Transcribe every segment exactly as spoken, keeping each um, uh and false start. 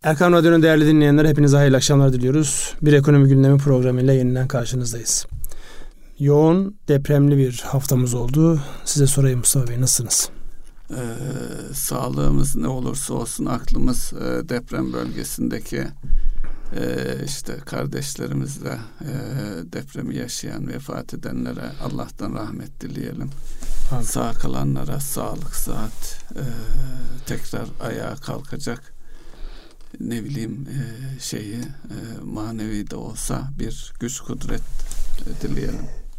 Erkam Radyo'nun değerli dinleyenler, hepinize hayırlı akşamlar diliyoruz. Bir ekonomi gündemi programıyla yeniden karşınızdayız. Yoğun, depremli bir haftamız oldu. Size sorayım Mustafa Bey, nasılsınız? Ee, sağlığımız ne olursa olsun aklımız e, deprem bölgesindeki e, işte kardeşlerimizle e, depremi yaşayan, vefat edenlere Allah'tan rahmet dileyelim. Amin. Sağ kalanlara sağlık, sıhhat, e, tekrar ayağa kalkacak, ne bileyim e, şeyi e, manevi de olsa bir güç, kudret e, dileyelim.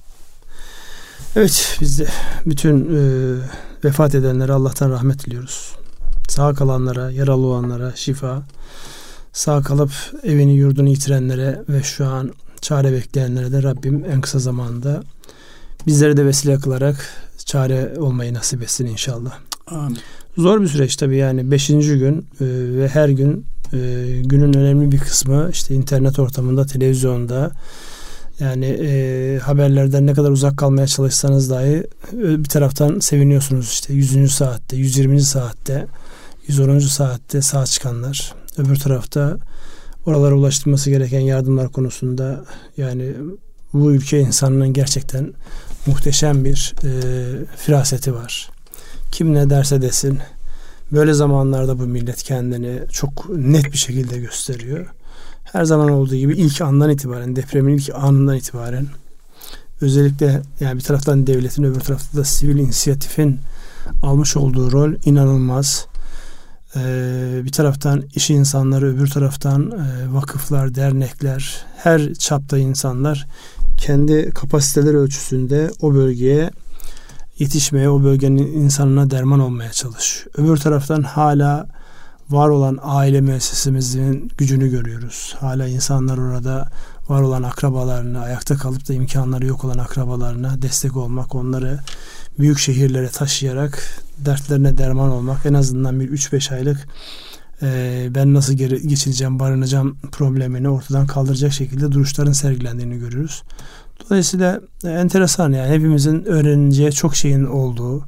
Evet, biz de bütün e, vefat edenlere Allah'tan rahmet diliyoruz. Sağ kalanlara, yaralı olanlara şifa, sağ kalıp evini yurdunu yitirenlere ve şu an çare bekleyenlere de Rabbim en kısa zamanda bizleri de vesile kılarak çare olmayı nasip etsin inşallah. Amin. Zor bir süreç tabii, yani beşinci gün e, ve her gün e, günün önemli bir kısmı işte internet ortamında, televizyonda, yani e, haberlerden ne kadar uzak kalmaya çalışsanız dahi bir taraftan seviniyorsunuz. İşte yüzüncü saatte, yüz yirminci saatte, yüz onuncu saatte sağ çıkanlar. Öbür tarafta oralara ulaştırması gereken yardımlar konusunda, yani bu ülke insanının gerçekten muhteşem bir e, firaseti var. Kim ne derse desin, böyle zamanlarda bu millet kendini çok net bir şekilde gösteriyor. Her zaman olduğu gibi ilk andan itibaren, depremin ilk anından itibaren, özellikle yani bir taraftan devletin, öbür tarafta da sivil inisiyatifin almış olduğu rol inanılmaz. Ee, bir taraftan iş insanları, öbür taraftan e, vakıflar, dernekler, her çapta insanlar kendi kapasiteleri ölçüsünde o bölgeye yetişmeye, o bölgenin insanına derman olmaya çalışıyor. Öbür taraftan hala var olan aile müessesemizin gücünü görüyoruz. Hala insanlar orada var olan akrabalarına, ayakta kalıp da imkanları yok olan akrabalarına destek olmak, onları büyük şehirlere taşıyarak dertlerine derman olmak, en azından bir üç beş aylık e, ben nasıl geri geçireceğim, barınacağım problemini ortadan kaldıracak şekilde duruşların sergilendiğini görüyoruz. Dolayısıyla e, enteresan, yani hepimizin öğreneceği çok şeyin olduğu,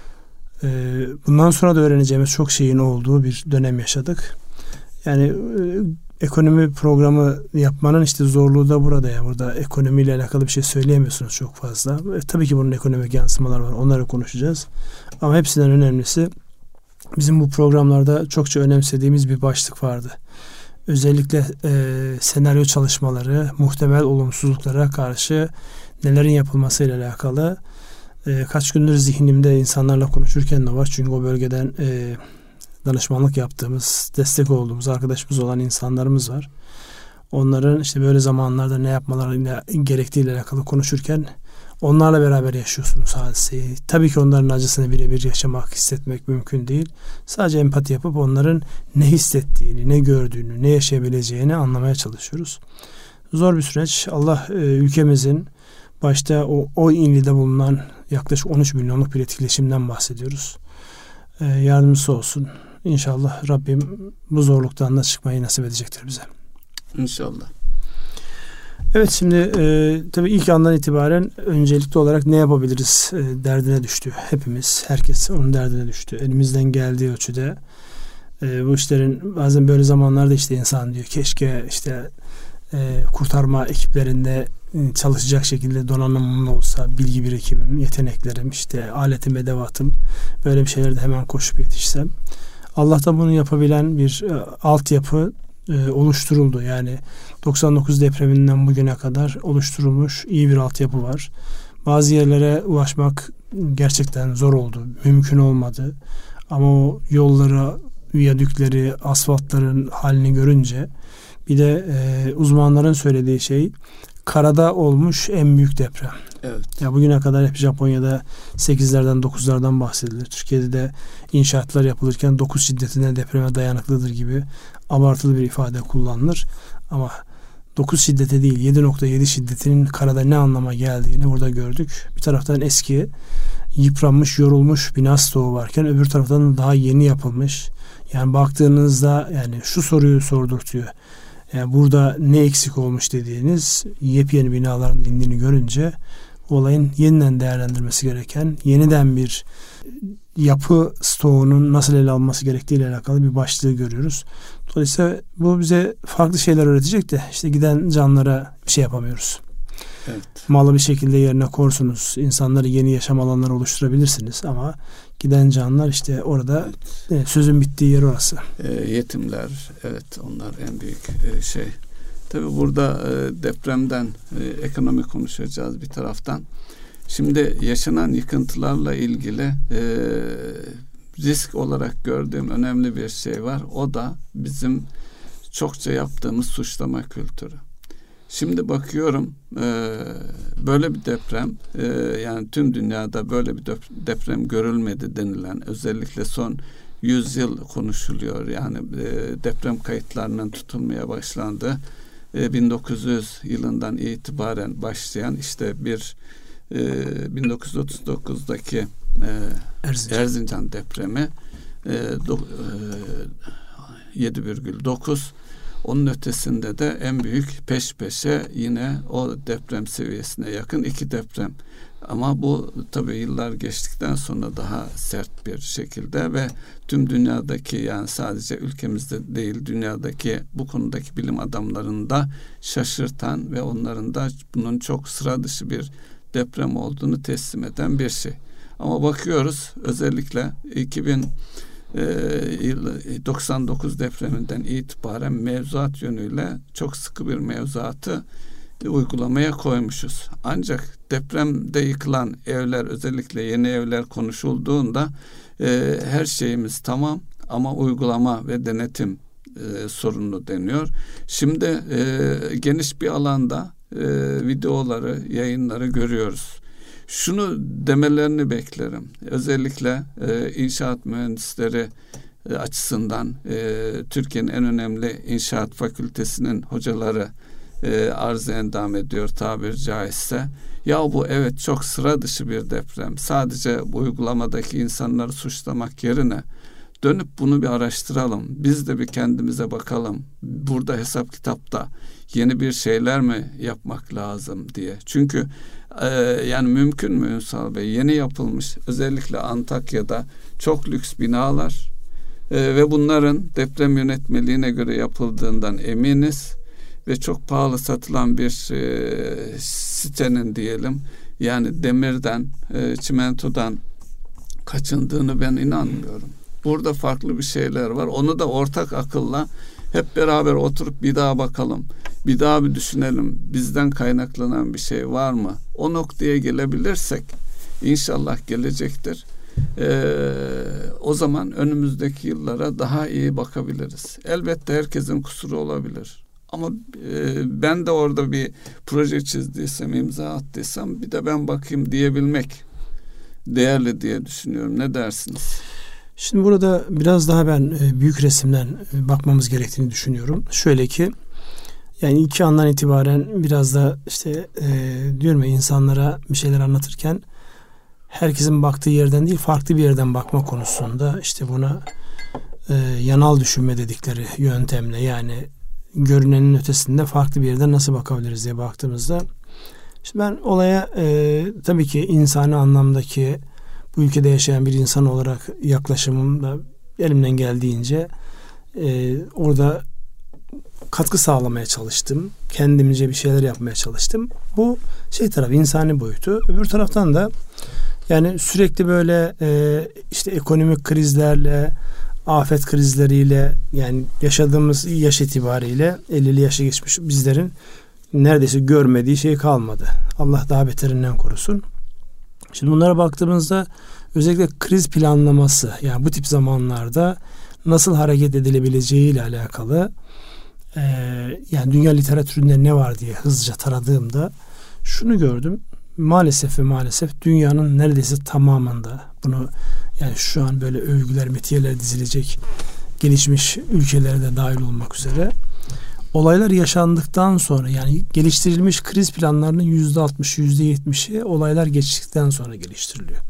bundan sonra da öğreneceğimiz çok şeyin olduğu bir dönem yaşadık. Yani e, ekonomi programı yapmanın işte zorluğu da burada. Yani burada ekonomiyle alakalı bir şey söyleyemiyorsunuz çok fazla. E, tabii ki bunun ekonomik yansımaları var. Onları konuşacağız. Ama hepsinden önemlisi, bizim bu programlarda çokça önemsediğimiz bir başlık vardı. Özellikle e, senaryo çalışmaları, muhtemel olumsuzluklara karşı nelerin yapılmasıyla alakalı. E, kaç gündür zihnimde insanlarla konuşurken de var. Çünkü o bölgeden e, danışmanlık yaptığımız, destek olduğumuz arkadaşımız olan insanlarımız var. Onların işte böyle zamanlarda ne yapmaları gerektiğiyle alakalı konuşurken onlarla beraber yaşıyorsunuz hadiseyi. Tabii ki onların acısını birebir yaşamak, hissetmek mümkün değil. Sadece empati yapıp onların ne hissettiğini, ne gördüğünü, ne yaşayabileceğini anlamaya çalışıyoruz. Zor bir süreç. Allah e, ülkemizin başta o, o ilde bulunan yaklaşık on üç milyonluk bir etkileşimden bahsediyoruz. Ee, yardımcısı olsun. İnşallah Rabbim bu zorluktan da çıkmayı nasip edecektir bize. İnşallah. Evet, şimdi e, tabii ilk andan itibaren öncelikli olarak ne yapabiliriz e, derdine düştü. Hepimiz, herkes onun derdine düştü. Elimizden geldiği ölçüde e, bu işlerin bazen böyle zamanlarda işte insan diyor keşke işte e, kurtarma ekiplerinde çalışacak şekilde donanımım olsa, bilgi birikimim, yeteneklerim, işte aletim, edevatım, böyle bir şeylerde hemen koşup yetişsem. Allah'tan bunu yapabilen bir e, altyapı e, oluşturuldu. Yani doksan dokuz depreminden bugüne kadar oluşturulmuş iyi bir altyapı var. Bazı yerlere ulaşmak gerçekten zor oldu. Mümkün olmadı. Ama o yolları, viyadükleri, asfaltların halini görünce, bir de e, uzmanların söylediği şey, karada olmuş en büyük deprem. Evet. Ya bugüne kadar hep Japonya'da sekizlerden dokuzlardan bahsedilir. Türkiye'de de inşaatlar yapılırken dokuz şiddetine, depreme dayanıklıdır gibi abartılı bir ifade kullanılır. Ama dokuz şiddete değil, yedi nokta yedi şiddetinin karada ne anlama geldiğini burada gördük. Bir taraftan eski, yıpranmış, yorulmuş bina stoğu varken öbür taraftan daha yeni yapılmış. Yani baktığınızda yani şu soruyu sordurtuyor. Yani burada ne eksik olmuş dediğiniz yepyeni binaların indiğini görünce olayın yeniden değerlendirmesi gereken, yeniden bir yapı stoğunun nasıl ele alınması gerektiğiyle alakalı bir başlığı görüyoruz. Dolayısıyla bu bize farklı şeyler öğretecek de işte giden canlara bir şey yapamıyoruz. Evet. Malı bir şekilde yerine korsunuz. İnsanları yeni yaşam alanları oluşturabilirsiniz ama giden canlar işte orada evet. Sözün bittiği yer orası. E, yetimler, evet, onlar en büyük e, şey. Tabii burada e, depremden e, ekonomi konuşacağız bir taraftan. Şimdi yaşanan yıkıntılarla ilgili e, risk olarak gördüğüm önemli bir şey var. O da bizim çokça yaptığımız suçlama kültürü. Şimdi bakıyorum e, böyle bir deprem e, yani tüm dünyada böyle bir deprem görülmedi denilen, özellikle son yüz yıl konuşuluyor. Yani e, deprem kayıtlarının tutulmaya başlandı. E, bin dokuz yüz yılından itibaren başlayan işte bir e, bin dokuz yüz otuz dokuzdaki e, Erzincan. Erzincan depremi e, do, e, yedi virgül dokuz. Onun ötesinde de en büyük peş peşe yine o deprem seviyesine yakın iki deprem. Ama bu tabii yıllar geçtikten sonra daha sert bir şekilde ve tüm dünyadaki, yani sadece ülkemizde değil dünyadaki bu konudaki bilim adamlarını da şaşırtan ve onların da bunun çok sıra dışı bir deprem olduğunu teslim eden bir şey. Ama bakıyoruz özellikle iki bin doksan dokuz depreminden itibaren mevzuat yönüyle çok sıkı bir mevzuatı uygulamaya koymuşuz. Ancak depremde yıkılan evler, özellikle yeni evler konuşulduğunda e, her şeyimiz tamam ama uygulama ve denetim e, sorunlu deniyor. Şimdi e, geniş bir alanda e, videoları, yayınları görüyoruz. Şunu demelerini beklerim. Özellikle e, inşaat mühendisleri e, açısından e, Türkiye'nin en önemli inşaat fakültesinin hocaları e, arz endam ediyor tabir caizse. Ya bu evet çok sıra dışı bir deprem. Sadece bu uygulamadaki insanları suçlamak yerine dönüp bunu bir araştıralım. Biz de bir kendimize bakalım. Burada hesap kitapta yeni bir şeyler mi yapmak lazım diye. Çünkü e, yani mümkün mü Ünsal Bey? Yeni yapılmış özellikle Antakya'da çok lüks binalar e, ve bunların deprem yönetmeliğine göre yapıldığından eminiz ve çok pahalı satılan bir e, sitenin diyelim yani demirden, e, çimentodan kaçındığını ben inanmıyorum. Burada farklı bir şeyler var. Onu da ortak akılla hep beraber oturup bir daha bakalım. Bir daha bir düşünelim. Bizden kaynaklanan bir şey var mı? O noktaya gelebilirsek inşallah gelecektir. Ee, o zaman önümüzdeki yıllara daha iyi bakabiliriz. Elbette herkesin kusuru olabilir. Ama e, ben de orada bir proje çizdiysem, imza attıysam bir de ben bakayım diyebilmek değerli diye düşünüyorum. Ne dersiniz? Şimdi burada biraz daha ben büyük resimden bakmamız gerektiğini düşünüyorum. Şöyle ki yani iki andan itibaren biraz da işte e, diyorum ya insanlara bir şeyler anlatırken herkesin baktığı yerden değil farklı bir yerden bakma konusunda işte buna e, yanal düşünme dedikleri yöntemle yani görünenin ötesinde farklı bir yerden nasıl bakabiliriz diye baktığımızda işte ben olaya e, tabii ki insani anlamdaki bu ülkede yaşayan bir insan olarak yaklaşımımda elimden geldiğince e, orada katkı sağlamaya çalıştım. Kendimce bir şeyler yapmaya çalıştım. Bu şey tarafı insani boyutu. Öbür taraftan da yani sürekli böyle e, işte ekonomik krizlerle, afet krizleriyle yani yaşadığımız yaş itibariyle ellili yaşa geçmiş bizlerin neredeyse görmediği şey kalmadı. Allah daha beterinden korusun. Şimdi bunlara baktığımızda özellikle kriz planlaması yani bu tip zamanlarda nasıl hareket edilebileceği ile alakalı e, yani dünya literatüründe ne var diye hızlıca taradığımda şunu gördüm. Maalesef ve maalesef dünyanın neredeyse tamamında bunu yani şu an böyle övgüler, metiyeler dizilecek gelişmiş ülkelere de dahil olmak üzere olaylar yaşandıktan sonra yani geliştirilmiş kriz planlarının yüzde altmış, yüzde yetmişi olaylar geçtikten sonra geliştiriliyor.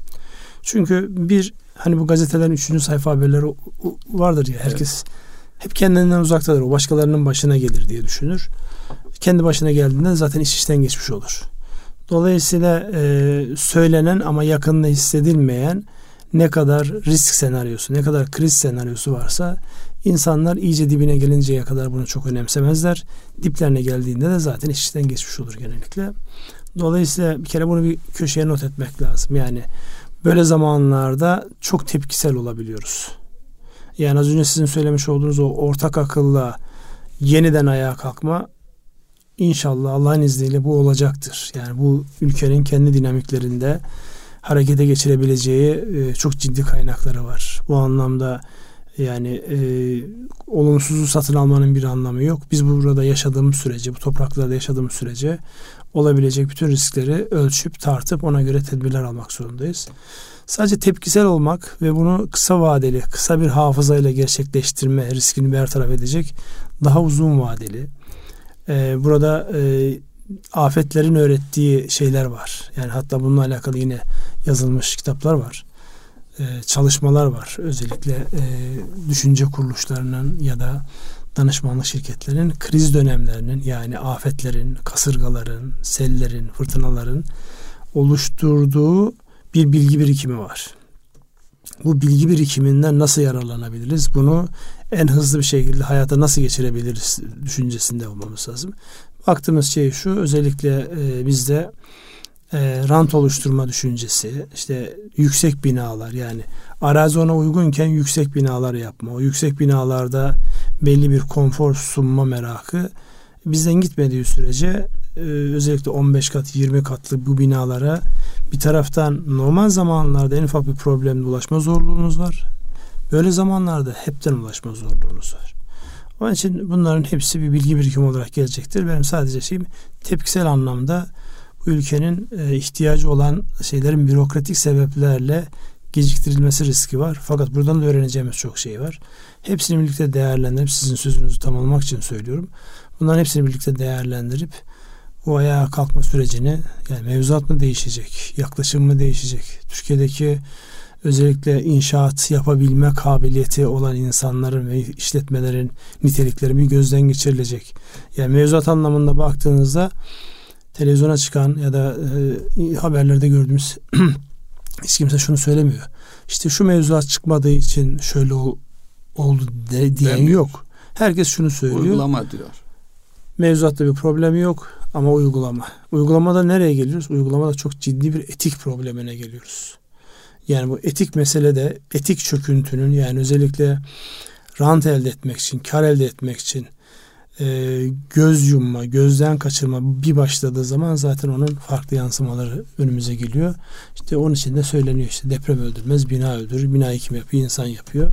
Çünkü bir hani bu gazetelerin üçüncü sayfa haberleri vardır ya herkes evet. hep kendinden uzaktadır. O başkalarının başına gelir diye düşünür. Kendi başına geldiğinde zaten iş işten geçmiş olur. Dolayısıyla e, söylenen ama yakında hissedilmeyen ne kadar risk senaryosu, ne kadar kriz senaryosu varsa insanlar iyice dibine gelinceye kadar bunu çok önemsemezler. Diplerine geldiğinde de zaten iş işten geçmiş olur genellikle. Dolayısıyla bir kere bunu bir köşeye not etmek lazım. Yani böyle zamanlarda çok tepkisel olabiliyoruz. Yani az önce sizin söylemiş olduğunuz o ortak akılla yeniden ayağa kalkma inşallah Allah'ın izniyle bu olacaktır. Yani bu ülkenin kendi dinamiklerinde harekete geçirebileceği e, çok ciddi kaynakları var. Bu anlamda yani e, olumsuzu satın almanın bir anlamı yok. Biz burada yaşadığımız sürece, bu topraklarda yaşadığımız sürece olabilecek bütün riskleri ölçüp tartıp ona göre tedbirler almak zorundayız. Sadece tepkisel olmak ve bunu kısa vadeli, kısa bir hafızayla gerçekleştirme riskini bertaraf edecek daha uzun vadeli. Ee, burada e, afetlerin öğrettiği şeyler var. Yani hatta bununla alakalı yine yazılmış kitaplar var. Ee, çalışmalar var. Özellikle e, düşünce kuruluşlarının ya da danışmanlık şirketlerinin kriz dönemlerinin, yani afetlerin, kasırgaların, sellerin, fırtınaların oluşturduğu bir bilgi birikimi var. Bu bilgi birikiminden nasıl yararlanabiliriz? Bunu en hızlı bir şekilde hayata nasıl geçirebiliriz düşüncesinde olmamız lazım. Baktığımız şey şu, özellikle e, bizde e, rant oluşturma düşüncesi, işte yüksek binalar, yani arazi ona uygunken yüksek binalar yapma, o yüksek binalarda belli bir konfor sunma merakı bizden gitmediği sürece e, özellikle on beş kat yirmi katlı bu binalara bir taraftan normal zamanlarda en ufak bir problemle ulaşma zorluğunuz var. Böyle zamanlarda hepten ulaşma zorluğunuz var. Onun için bunların hepsi bir bilgi birikimi olarak gelecektir. Benim sadece şeyim tepkisel anlamda bu ülkenin e, ihtiyacı olan şeylerin bürokratik sebeplerle geciktirilmesi riski var. Fakat buradan da öğreneceğimiz çok şey var. Hepsini birlikte değerlendirip, sizin sözünüzü tamamlamak için söylüyorum, bunların hepsini birlikte değerlendirip bu ayağa kalkma sürecini, yani mevzuat mı değişecek, yaklaşım mı değişecek, Türkiye'deki özellikle inşaat yapabilme kabiliyeti olan insanların ve işletmelerin nitelikleri bir gözden geçirilecek. Yani mevzuat anlamında baktığınızda televizyona çıkan ya da e, haberlerde gördüğümüz hiç kimse şunu söylemiyor. İşte şu mevzuat çıkmadığı için şöyle ol, oldu de, diyen Demiyor. yok. Herkes şunu söylüyor. Uygulama diyor. Mevzuatta bir problemi yok ama uygulama. Uygulamada nereye geliyoruz? Uygulamada çok ciddi bir etik problemine geliyoruz. Yani bu etik meselede etik çöküntünün, yani özellikle rant elde etmek için, kar elde etmek için e, göz yumma, gözden kaçırma bir başladığı zaman zaten onun farklı yansımaları önümüze geliyor. İşte onun için de söyleniyor, işte deprem öldürmez, bina öldürür. Binayı kim yapıyor? İnsan yapıyor.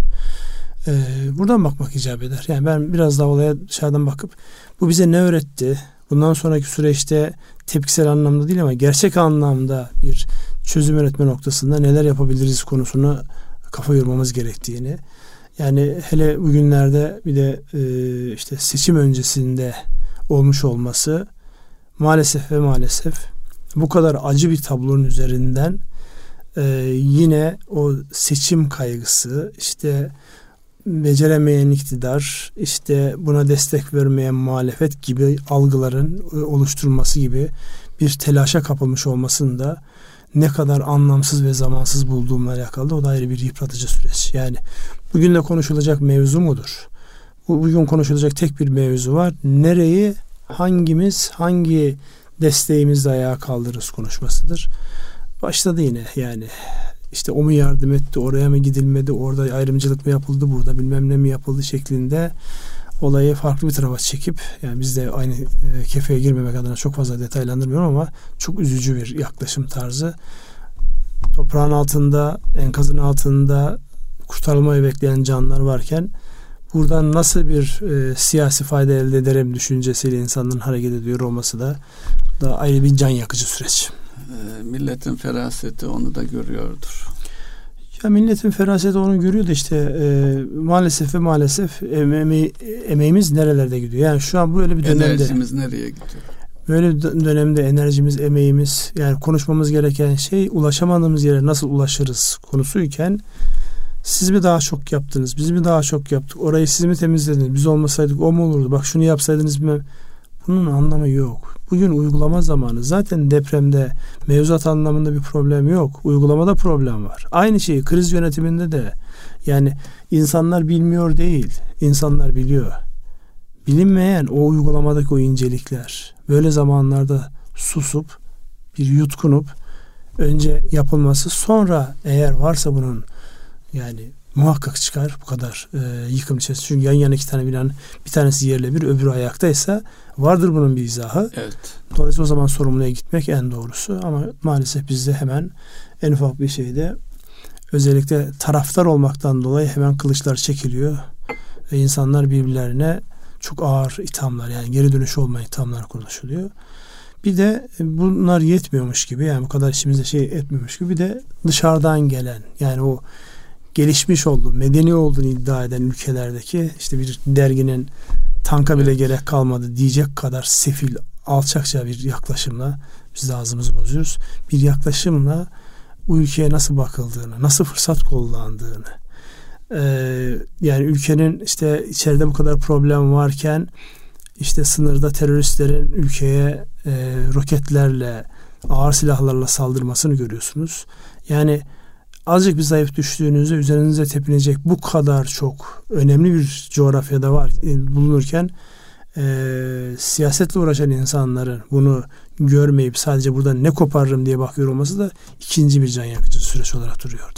E, buradan bakmak icap eder. Yani ben biraz daha olaya dışarıdan bakıp bu bize ne öğretti? Bundan sonraki süreçte tepkisel anlamda değil ama gerçek anlamda bir çözüm üretme noktasında neler yapabiliriz konusuna kafa yormamız gerektiğini, yani hele bugünlerde bir de e, işte seçim öncesinde olmuş olması maalesef ve maalesef bu kadar acı bir tablonun üzerinden e, yine o seçim kaygısı, işte beceremeyen iktidar, işte buna destek vermeyen muhalefet gibi algıların oluşturulması gibi bir telaşa kapılmış olmasını da ne kadar anlamsız ve zamansız bulduğumla alakalı, o da ayrı bir yıpratıcı süreç. Yani bugün de konuşulacak mevzu mudur? Bugün konuşulacak tek bir mevzu var. Nereyi, hangimiz, hangi desteğimizle ayağa kaldırırız konuşmasıdır. Başladı yine, yani işte o mu yardım etti, oraya mı gidilmedi, orada ayrımcılık mı yapıldı, burada bilmem ne mi yapıldı şeklinde olayı farklı bir tarafa çekip, yani biz de aynı e, kefeye girmemek adına çok fazla detaylandırmıyorum ama çok üzücü bir yaklaşım tarzı. Toprağın altında, enkazın altında kurtarılmayı bekleyen canlar varken buradan nasıl bir e, siyasi fayda elde ederim düşüncesiyle insanların hareket ediyor olması da, da ayrı bir can yakıcı süreç. E, milletin feraseti onu da görüyordur. Ya milletin feraseti onu görüyor da işte e, maalesef ve maalesef eme- emeğimiz nerelerde gidiyor? Yani şu an böyle bir dönemde. Enerjimiz nereye gidiyor? Böyle bir dönemde enerjimiz, emeğimiz, yani konuşmamız gereken şey ulaşamadığımız yere nasıl ulaşırız konusuyken siz mi daha çok yaptınız? Biz mi daha çok yaptık? Orayı siz mi temizlediniz? Biz olmasaydık o mu olurdu? Bak şunu yapsaydınız mı? Bunun anlamı yok. Bugün uygulama zamanı. Zaten depremde mevzuat anlamında bir problem yok. Uygulamada problem var. Aynı şeyi kriz yönetiminde de, yani insanlar bilmiyor değil. İnsanlar biliyor. Bilinmeyen o uygulamadaki o incelikler. Böyle zamanlarda susup, bir yutkunup önce yapılması, sonra eğer varsa bunun, yani muhakkak çıkar bu kadar e, yıkım içerisinde. Çünkü yan yana iki tane binanın bir tanesi yerle bir, öbürü ayaktaysa vardır bunun bir izahı. Evet. Dolayısıyla o zaman sorumluya gitmek en doğrusu. Ama maalesef bizde hemen en ufak bir şeyde, özellikle taraftar olmaktan dolayı hemen kılıçlar çekiliyor ve insanlar birbirlerine çok ağır ithamlar, yani geri dönüşü olmayan ithamlar konuşuluyor. Bir de bunlar yetmiyormuş gibi, yani bu kadar işimize şey etmiyormuş gibi, bir de dışarıdan gelen, yani o gelişmiş olduğunu, medeni olduğunu iddia eden ülkelerdeki işte bir derginin tanka bile gerek kalmadı diyecek kadar sefil, alçakça bir yaklaşımla biz de ağzımızı bozuyoruz. Bir yaklaşımla bu ülkeye nasıl bakıldığını, nasıl fırsat kullandığını, ee, yani ülkenin işte içeride bu kadar problem varken işte sınırda teröristlerin ülkeye e, roketlerle, ağır silahlarla saldırmasını görüyorsunuz. Yani azıcık bir zayıf düştüğünüzde üzerinize tepinecek bu kadar çok önemli bir coğrafyada var bulunurken e, siyasetle uğraşan insanların bunu görmeyip sadece buradan ne koparırım diye bakıyor olması da ikinci bir can yakıcı süreç olarak duruyordu.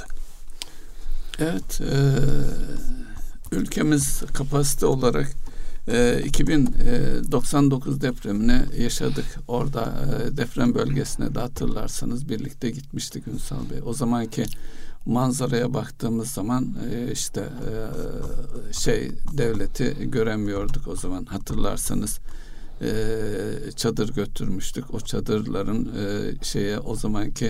Evet, e, ülkemiz kapasite olarak e, iki bin doksan dokuz depremini yaşadık. Orada e, deprem bölgesine de hatırlarsanız birlikte gitmiştik Ünsal Bey. O zamanki manzaraya baktığımız zaman e, işte e, şey devleti göremiyorduk o zaman, hatırlarsanız. E, çadır götürmüştük. O çadırların e, şeye o zamanki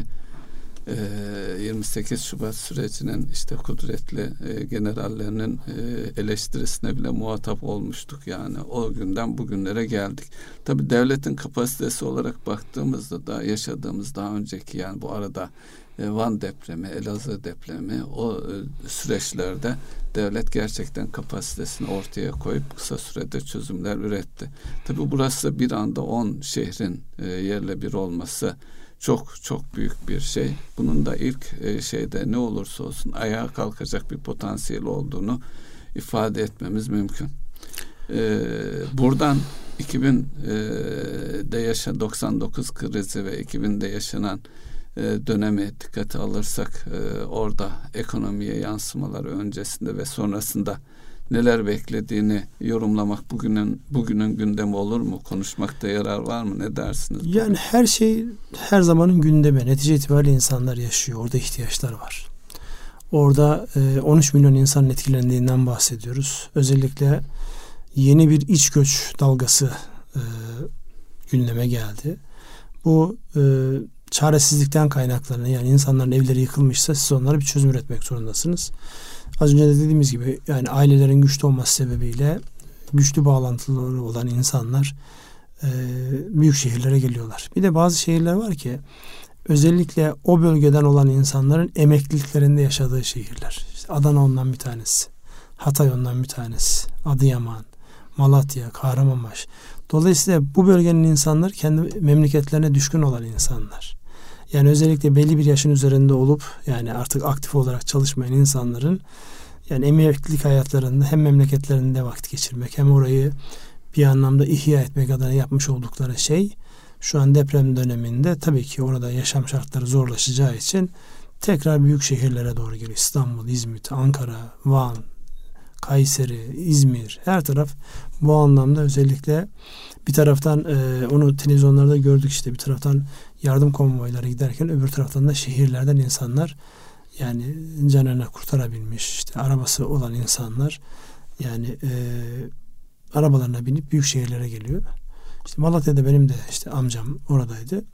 yirmi sekiz Şubat sürecinin işte kudretli e, generallerinin e, eleştirisine bile muhatap olmuştuk. Yani o günden bugünlere geldik. Tabii devletin kapasitesi olarak baktığımızda da yaşadığımız daha önceki, yani bu arada e, Van depremi, Elazığ depremi, o e, süreçlerde devlet gerçekten kapasitesini ortaya koyup kısa sürede çözümler üretti. Tabii burası bir anda on şehrin e, yerle bir olması çok çok büyük bir şey. Bunun da ilk e, şeyde ne olursa olsun ayağa kalkacak bir potansiyel olduğunu ifade etmemiz mümkün. E, buradan iki binde yaşanan doksan dokuz krizi ve iki binde yaşanan e, dönemi dikkate alırsak e, orada ekonomiye yansımaları öncesinde ve sonrasında neler beklediğini yorumlamak bugünün bugünün gündemi olur mu? Konuşmakta yarar var mı? Ne dersiniz? Yani her şey her zamanın gündemi. Netice itibariyle insanlar yaşıyor. Orada ihtiyaçlar var. Orada e, on üç milyon insanın etkilendiğinden bahsediyoruz. Özellikle yeni bir iç göç dalgası e, gündeme geldi. Bu e, çaresizlikten kaynaklanan, yani insanların evleri yıkılmışsa siz onlara bir çözüm üretmek zorundasınız. Az önce de dediğimiz gibi, yani ailelerin güçlü olması sebebiyle güçlü bağlantıları olan insanlar e, büyük şehirlere geliyorlar. Bir de bazı şehirler var ki özellikle o bölgeden olan insanların emekliliklerinde yaşadığı şehirler. İşte Adana ondan bir tanesi, Hatay ondan bir tanesi, Adıyaman, Malatya, Kahramanmaraş. Dolayısıyla bu bölgenin insanları kendi memleketlerine düşkün olan insanlar. Yani özellikle belli bir yaşın üzerinde olup yani artık aktif olarak çalışmayan insanların yani emeklilik hayatlarında hem memleketlerinde vakit geçirmek hem orayı bir anlamda ihya etmek adına yapmış oldukları şey şu an deprem döneminde tabii ki orada yaşam şartları zorlaşacağı için tekrar büyük şehirlere doğru geliyor. İstanbul, İzmit, Ankara, Van, Kayseri, İzmir, her taraf bu anlamda özellikle bir taraftan e, onu televizyonlarda gördük, işte bir taraftan yardım konvoyları giderken öbür taraftan da şehirlerden insanlar yani canını kurtarabilmiş, işte arabası olan insanlar yani e, arabalarına binip büyük şehirlere geliyor. İşte Malatya'da benim de işte amcam oradaydı.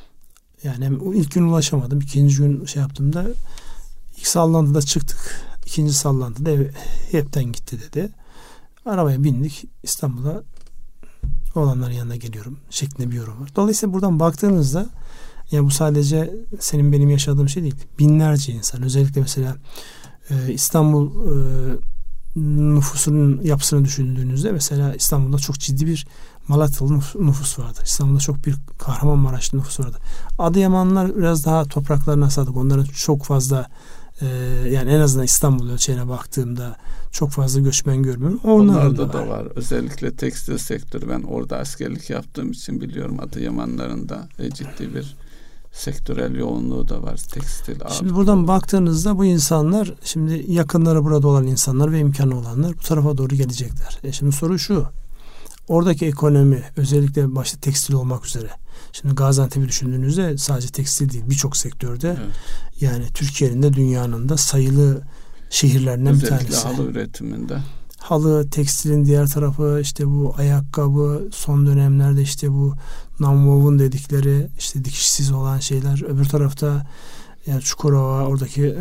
Yani hem ilk gün ulaşamadım. İkinci gün şey yaptığımda ilk sallantıda çıktık. İkinci sallantıda ev hepten gitti dedi. Arabaya bindik. İstanbul'a olanların yanına geliyorum şeklinde bir yorum var. Dolayısıyla buradan baktığınızda yani bu sadece senin benim yaşadığım şey değil. Binlerce insan, özellikle mesela e, İstanbul e, nüfusunun yapısını düşündüğünüzde mesela İstanbul'da çok ciddi bir Malatyalı nüfus vardı. İstanbul'da çok bir Kahramanmaraşlı nüfus vardı. Adıyamanlılar biraz daha topraklarına sadık. Onların çok fazla e, yani en azından İstanbul ölçeğine baktığımda çok fazla göçmen görmüyorum. Onlarda da var. var. Özellikle tekstil sektörü. Ben orada askerlik yaptığım için biliyorum, Adıyamanların da e, ciddi bir sektörel yoğunluğu da var. Tekstil. Şimdi buradan var. Baktığınızda bu insanlar, şimdi yakınları burada olan insanlar ve imkanı olanlar bu tarafa doğru gelecekler. E şimdi soru şu. Oradaki ekonomi, özellikle başta tekstil olmak üzere. Şimdi Gaziantep'i düşündüğünüzde sadece tekstil değil, birçok sektörde, evet. Yani Türkiye'nin de dünyanın da sayılı şehirlerinden özellikle bir tanesi. Özellikle halı üretiminde. Halı, tekstilin diğer tarafı, işte bu ayakkabı, son dönemlerde işte bu non-woven dedikleri, işte dikişsiz olan şeyler. Öbür tarafta yani Çukurova, oradaki e,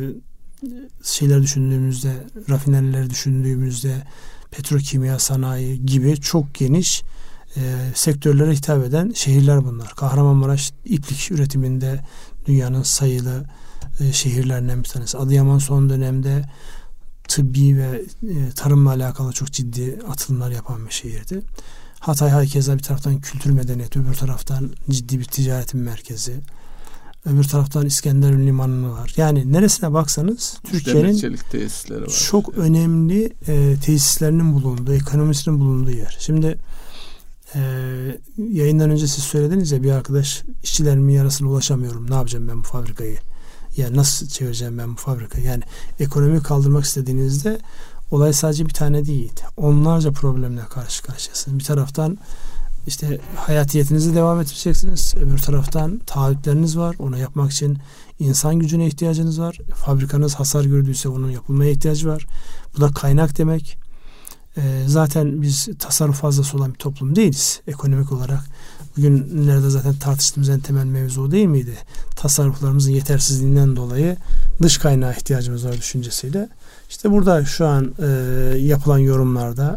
şeyler düşündüğümüzde, rafinerileri düşündüğümüzde, petrokimya sanayi gibi çok geniş e, sektörlere hitap eden şehirler bunlar. Kahramanmaraş iplik üretiminde dünyanın sayılı e, şehirlerinden bir tanesi. Adıyaman son dönemde tıbbi ve e, tarımla alakalı çok ciddi atılımlar yapan bir şehirdi. Hatay hakeza bir taraftan kültür medeniyeti, öbür taraftan ciddi bir ticaretin merkezi. Öbür taraftan İskenderun Limanı var. Yani neresine baksanız Türkiye'nin çok evet. önemli e, tesislerinin bulunduğu, ekonomisinin bulunduğu yer. Şimdi e, yayından önce siz söylediniz ya, bir arkadaş işçilerimin yarısına ulaşamıyorum. Ne yapacağım ben bu fabrikayı? Yani nasıl çevireceğim ben bu fabrikayı? Yani ekonomiyi kaldırmak istediğinizde olay sadece bir tane değil. Onlarca problemle karşı karşıyasınız. Bir taraftan İşte hayatiyetinizi devam ettireceksiniz. Öbür taraftan taahhütleriniz var. Onu yapmak için insan gücüne ihtiyacınız var. Fabrikanız hasar gördüyse onun yapılmaya ihtiyacı var. Bu da kaynak demek. Ee, zaten biz tasarruf fazlası olan bir toplum değiliz ekonomik olarak. Bugünlerde zaten tartıştığımız en temel mevzu değil miydi? Tasarruflarımızın yetersizliğinden dolayı dış kaynağa ihtiyacımız var düşüncesiyle. İşte burada şu an e, yapılan yorumlarda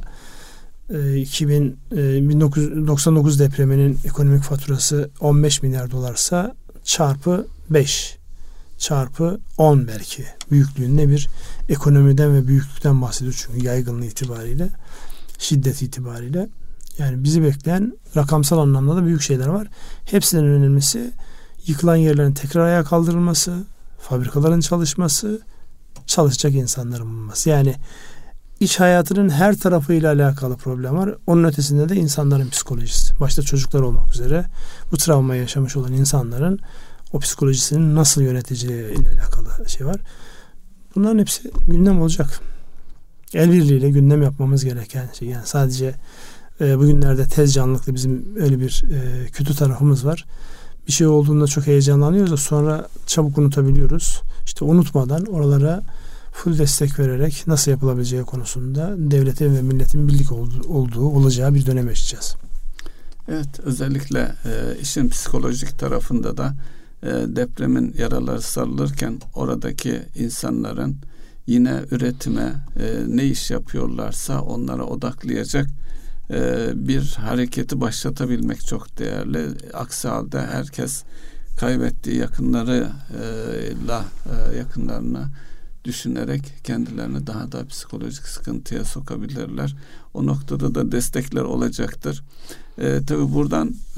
iki bin doksan dokuz depreminin ekonomik faturası on beş milyar dolarsa çarpı beş çarpı on belki büyüklüğünde bir ekonomiden ve büyüklükten bahsediyor, çünkü yaygınlığı itibariyle, şiddet itibariyle. Yani bizi bekleyen rakamsal anlamda da büyük şeyler var. Hepsinden önemlisi yıkılan yerlerin tekrar ayağa kaldırılması, fabrikaların çalışması, çalışacak insanların bulunması. Yani İç hayatının her tarafıyla alakalı problem var. Onun ötesinde de insanların psikolojisi. Başta çocuklar olmak üzere bu travmayı yaşamış olan insanların o psikolojisinin nasıl yöneteceği ile alakalı şey var. Bunların hepsi gündem olacak. El birliğiyle gündem yapmamız gereken şey. Yani sadece e, bugünlerde tez canlılıkla bizim öyle bir e, kötü tarafımız var. Bir şey olduğunda çok heyecanlanıyoruz da sonra çabuk unutabiliyoruz. İşte unutmadan oralara full destek vererek nasıl yapılabileceği konusunda devletin ve milletin birlik olduğu, olduğu olacağı bir dönem yaşayacağız. Evet, özellikle e, işin psikolojik tarafında da e, depremin yaraları sarılırken oradaki insanların yine üretime e, ne iş yapıyorlarsa onlara odaklayacak e, bir hareketi başlatabilmek çok değerli. Aksi halde herkes kaybettiği yakınlarıyla e, yakınlarına düşünerek kendilerini daha da psikolojik sıkıntıya sokabilirler. O noktada da destekler olacaktır. E, tabii buradan e,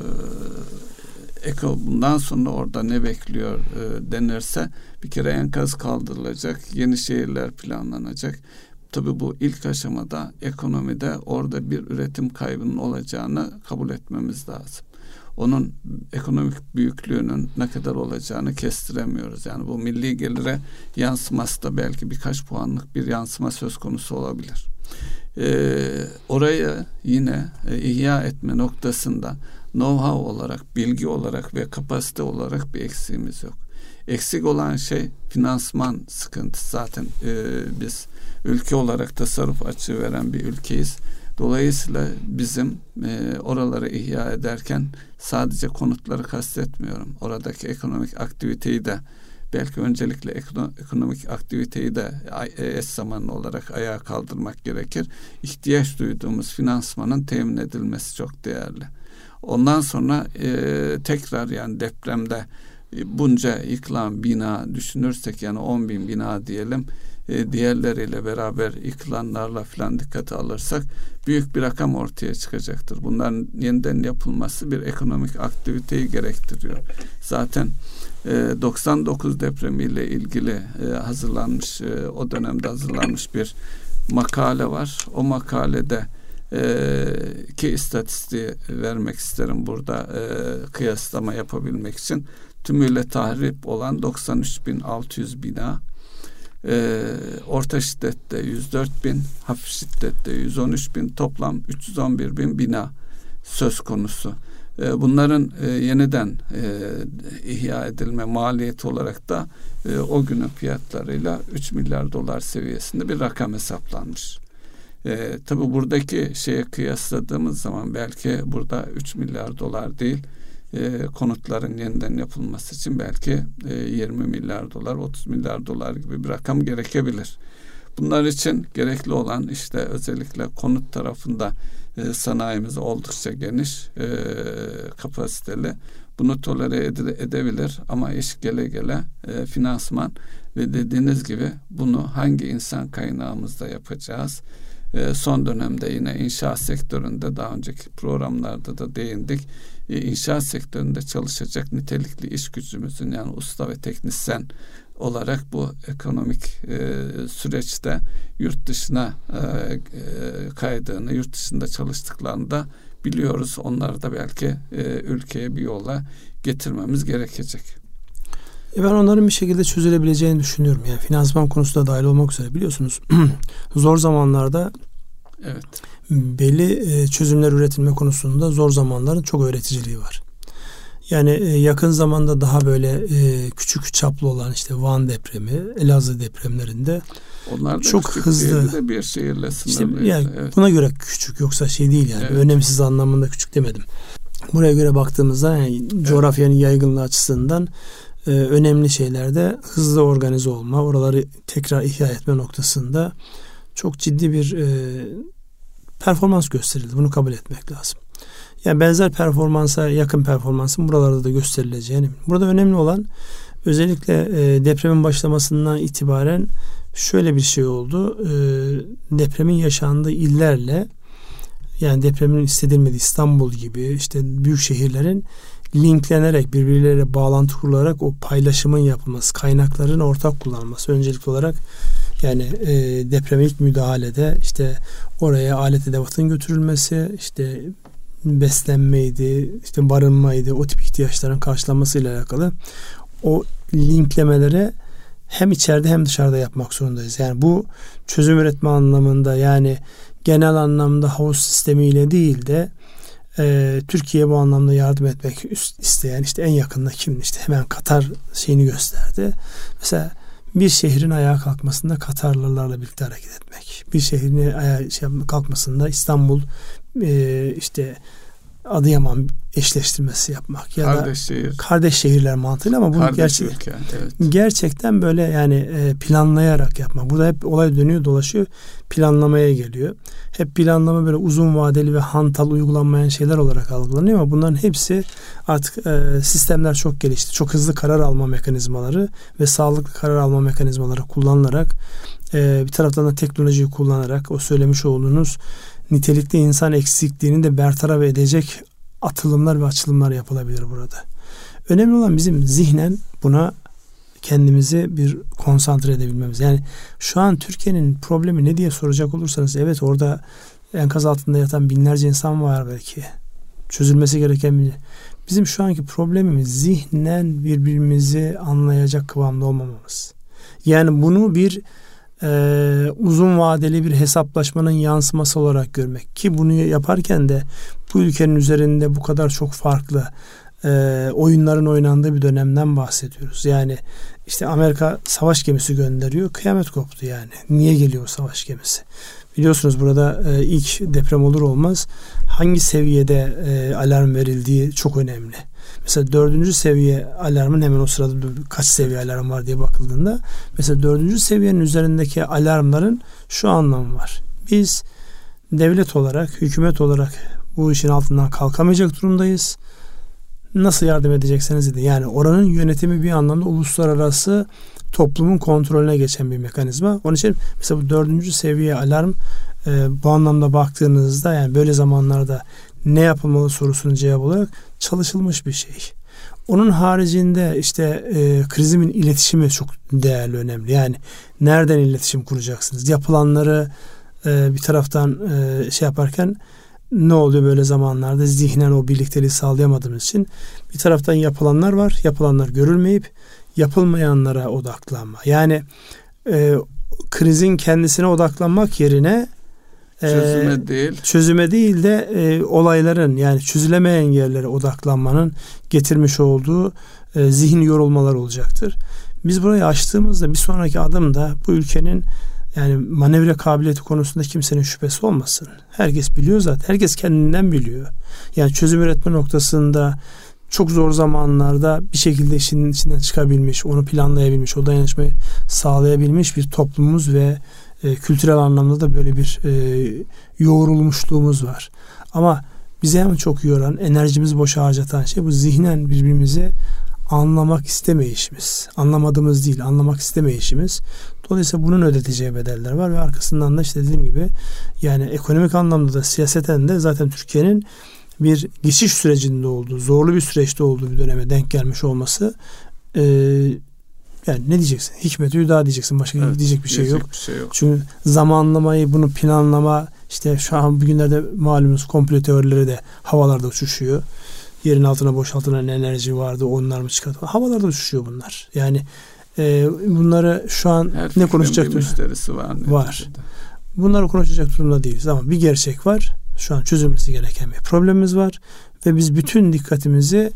eko bundan sonra orada ne bekliyor e, denirse bir kere enkaz kaldırılacak, yeni şehirler planlanacak. Tabii bu ilk aşamada ekonomide orada bir üretim kaybının olacağını kabul etmemiz lazım. Onun ekonomik büyüklüğünün ne kadar olacağını kestiremiyoruz. Yani bu milli gelire yansıması da belki birkaç puanlık bir yansıma söz konusu olabilir. Ee, orayı yine e, ihya etme noktasında know-how olarak, bilgi olarak ve kapasite olarak bir eksiğimiz yok. Eksik olan şey finansman sıkıntısı. Zaten e, biz ülke olarak tasarruf açığı veren bir ülkeyiz. Dolayısıyla bizim e, oraları ihya ederken sadece konutları kastetmiyorum. Oradaki ekonomik aktiviteyi de, belki öncelikle ekonomik aktiviteyi de eş zamanlı olarak ayağa kaldırmak gerekir. İhtiyaç duyduğumuz finansmanın temin edilmesi çok değerli. Ondan sonra e, tekrar yani depremde bunca yıkılan bina düşünürsek, yani on bin bina diyelim, e, diğerleriyle beraber yıkılanlarla falan dikkate alırsak büyük bir rakam ortaya çıkacaktır. Bunların yeniden yapılması bir ekonomik aktiviteyi gerektiriyor. Zaten e, doksan dokuz depremiyle ilgili e, hazırlanmış, e, o dönemde hazırlanmış bir makale var. O makalede e, ki istatistiği vermek isterim burada e, kıyaslama yapabilmek için. Tümüyle tahrip olan doksan üç bin altı yüz bina, e, orta şiddette yüz dört bin, hafif şiddette yüz on üç bin, toplam üç yüz on bir bin bina söz konusu. E, bunların e, yeniden e, ihya edilme maliyeti olarak da e, o günün fiyatlarıyla üç milyar dolar seviyesinde bir rakam hesaplanmış. E, tabi buradaki şeye kıyasladığımız zaman belki burada üç milyar dolar değil, e, konutların yeniden yapılması için belki e, yirmi milyar dolar, otuz milyar dolar gibi bir rakam gerekebilir. Bunlar için gerekli olan işte özellikle konut tarafında e, sanayimiz oldukça geniş, e, kapasiteli. Bunu tolere ede- edebilir ama iş gele gele e, finansman ve dediğiniz gibi bunu hangi insan kaynağımızda yapacağız? E, son dönemde yine inşaat sektöründe, daha önceki programlarda da değindik. E, inşaat sektöründe çalışacak nitelikli iş gücümüzün, yani usta ve teknisyen olarak bu ekonomik e, süreçte yurt dışına e, e, kaydığını, yurt dışında çalıştıklarını da biliyoruz. Onları da belki e, ülkeye bir yola getirmemiz gerekecek. E ben onların bir şekilde çözülebileceğini düşünüyorum. Yani finansman konusu da dahil olmak üzere, biliyorsunuz zor zamanlarda evet, belli e, çözümler üretilme konusunda zor zamanların çok öğreticiliği var. Yani e, yakın zamanda daha böyle e, küçük çaplı olan işte Van depremi, Elazığ depremlerinde onlar da çok hızlı de bir şehirle işte yani evet. Buna göre küçük, yoksa şey değil yani, evet. Önemsiz anlamında küçük demedim. Buraya göre baktığımızda yani evet. coğrafyanın yaygınlığı açısından e, önemli şeylerde hızlı organize olma, oraları tekrar ihya etme noktasında çok ciddi bir e, performans gösterildi. Bunu kabul etmek lazım. Yani benzer performansa yakın performansın buralarda da gösterileceğini. Burada önemli olan özellikle e, depremin başlamasından itibaren şöyle bir şey oldu. E, depremin yaşandığı illerle, yani depremin hissedilmediği İstanbul gibi işte büyük şehirlerin linklenerek, birbirleriyle bağlantı kurularak o paylaşımın yapılması, kaynakların ortak kullanılması öncelikli olarak, yani e, depreme ilk müdahalede işte oraya alet edevatın götürülmesi, işte beslenmeydi, işte barınmaydı, o tip ihtiyaçların karşılanmasıyla alakalı o linklemelere hem içeride hem dışarıda yapmak zorundayız. Yani bu çözüm üretme anlamında, yani genel anlamda havuz sistemiyle değil de e, Türkiye bu anlamda yardım etmek isteyen, işte en yakında kim, işte hemen Katar şeyini gösterdi. Mesela bir şehrin ayağa kalkmasında Katarlılarla birlikte hareket etmek. Bir şehrin ayağa şey kalkmasında İstanbul e, işte Adıyaman eşleştirmesi yapmak ya kardeş da şehir. kardeş şehirler mantığıyla, ama bunu gerçek, ülke, evet. gerçekten böyle yani e, planlayarak yapmak. Burada hep olay dönüyor dolaşıyor, planlamaya geliyor. Hep planlama böyle uzun vadeli ve hantal uygulanmayan şeyler olarak algılanıyor, ama bunların hepsi artık e, sistemler çok gelişti. Çok hızlı karar alma mekanizmaları ve sağlıklı karar alma mekanizmaları kullanılarak, e, bir taraftan da teknolojiyi kullanarak o söylemiş olduğunuz nitelikli insan eksikliğini de bertaraf edecek atılımlar ve açılımlar yapılabilir burada. Önemli olan bizim zihnen buna kendimizi bir konsantre edebilmemiz. Yani şu an Türkiye'nin problemi ne diye soracak olursanız, evet orada enkaz altında yatan binlerce insan var belki. Çözülmesi gereken bir... Bizim şu anki problemimiz zihnen birbirimizi anlayacak kıvamda olmamamız. Yani bunu bir Ee, uzun vadeli bir hesaplaşmanın yansıması olarak görmek, ki bunu yaparken de bu ülkenin üzerinde bu kadar çok farklı e, oyunların oynandığı bir dönemden bahsediyoruz. Yani işte Amerika savaş gemisi gönderiyor, kıyamet koptu yani. Niye geliyor savaş gemisi? Biliyorsunuz burada e, ilk deprem olur olmaz hangi seviyede e, alarm verildiği çok önemli. Mesela dördüncü seviye alarmın hemen o sırada kaç seviye alarm var diye bakıldığında, mesela dördüncü seviyenin üzerindeki alarmların şu anlamı var. Biz devlet olarak, hükümet olarak bu işin altından kalkamayacak durumdayız. nasıl yardım edeceksiniz dedi. Yani oranın yönetimi bir anlamda uluslararası toplumun kontrolüne geçen bir mekanizma. Onun için mesela bu dördüncü seviye alarm e, bu anlamda baktığınızda yani böyle zamanlarda ne yapılmalı sorusunun cevabı olarak çalışılmış bir şey. Onun haricinde işte e, krizimin iletişimi çok değerli, önemli. Yani nereden iletişim kuracaksınız? Yapılanları e, bir taraftan e, şey yaparken ne oluyor böyle zamanlarda? Zihnen o birlikteliği sağlayamadığımız için bir taraftan yapılanlar var. Yapılanlar görülmeyip yapılmayanlara odaklanma. Yani e, krizin kendisine odaklanmak yerine çözüme e, değil çözüme değil de e, olayların yani çözülemeyen yerlere odaklanmanın getirmiş olduğu e, zihin yorulmalar olacaktır. Biz burayı açtığımızda bir sonraki adımda bu ülkenin yani manevra kabiliyeti konusunda kimsenin şüphesi olmasın. Herkes biliyor zaten. Herkes kendinden biliyor. Yani çözüm üretme noktasında çok zor zamanlarda bir şekilde işin içinden çıkabilmiş, onu planlayabilmiş, o dayanışmayı sağlayabilmiş bir toplumumuz ve e, kültürel anlamda da böyle bir e, yoğrulmuşluğumuz var. Ama bizi en çok yoran, enerjimizi boşa harcatan şey bu zihnen birbirimizi anlamak istemeyişimiz. Anlamadığımız değil, anlamak istemeyişimiz. Dolayısıyla bunun ödeteceği bedeller var ve arkasından da işte dediğim gibi yani ekonomik anlamda da siyaseten de zaten Türkiye'nin bir geçiş sürecinde olduğu, zorlu bir süreçte olduğu bir döneme denk gelmiş olması e, yani ne diyeceksin? Hikmet-i hüda diyeceksin. Başka evet, diyecek bir şey yok. Bir şey yok. Çünkü zamanlamayı, bunu planlama işte şu an bugünlerde malumunuz komplo teorileri de havalarda uçuşuyor. Yerin altına boşaltılan enerji vardı. Onlar mı çıkarttı? Havalarda uçuşuyor bunlar. Yani e, bunları şu an her ne konuşacak müşterisi var. Var. Bunları konuşacak durumda değiliz ama bir gerçek var. Şu an çözülmesi gereken bir problemimiz var ve biz bütün dikkatimizi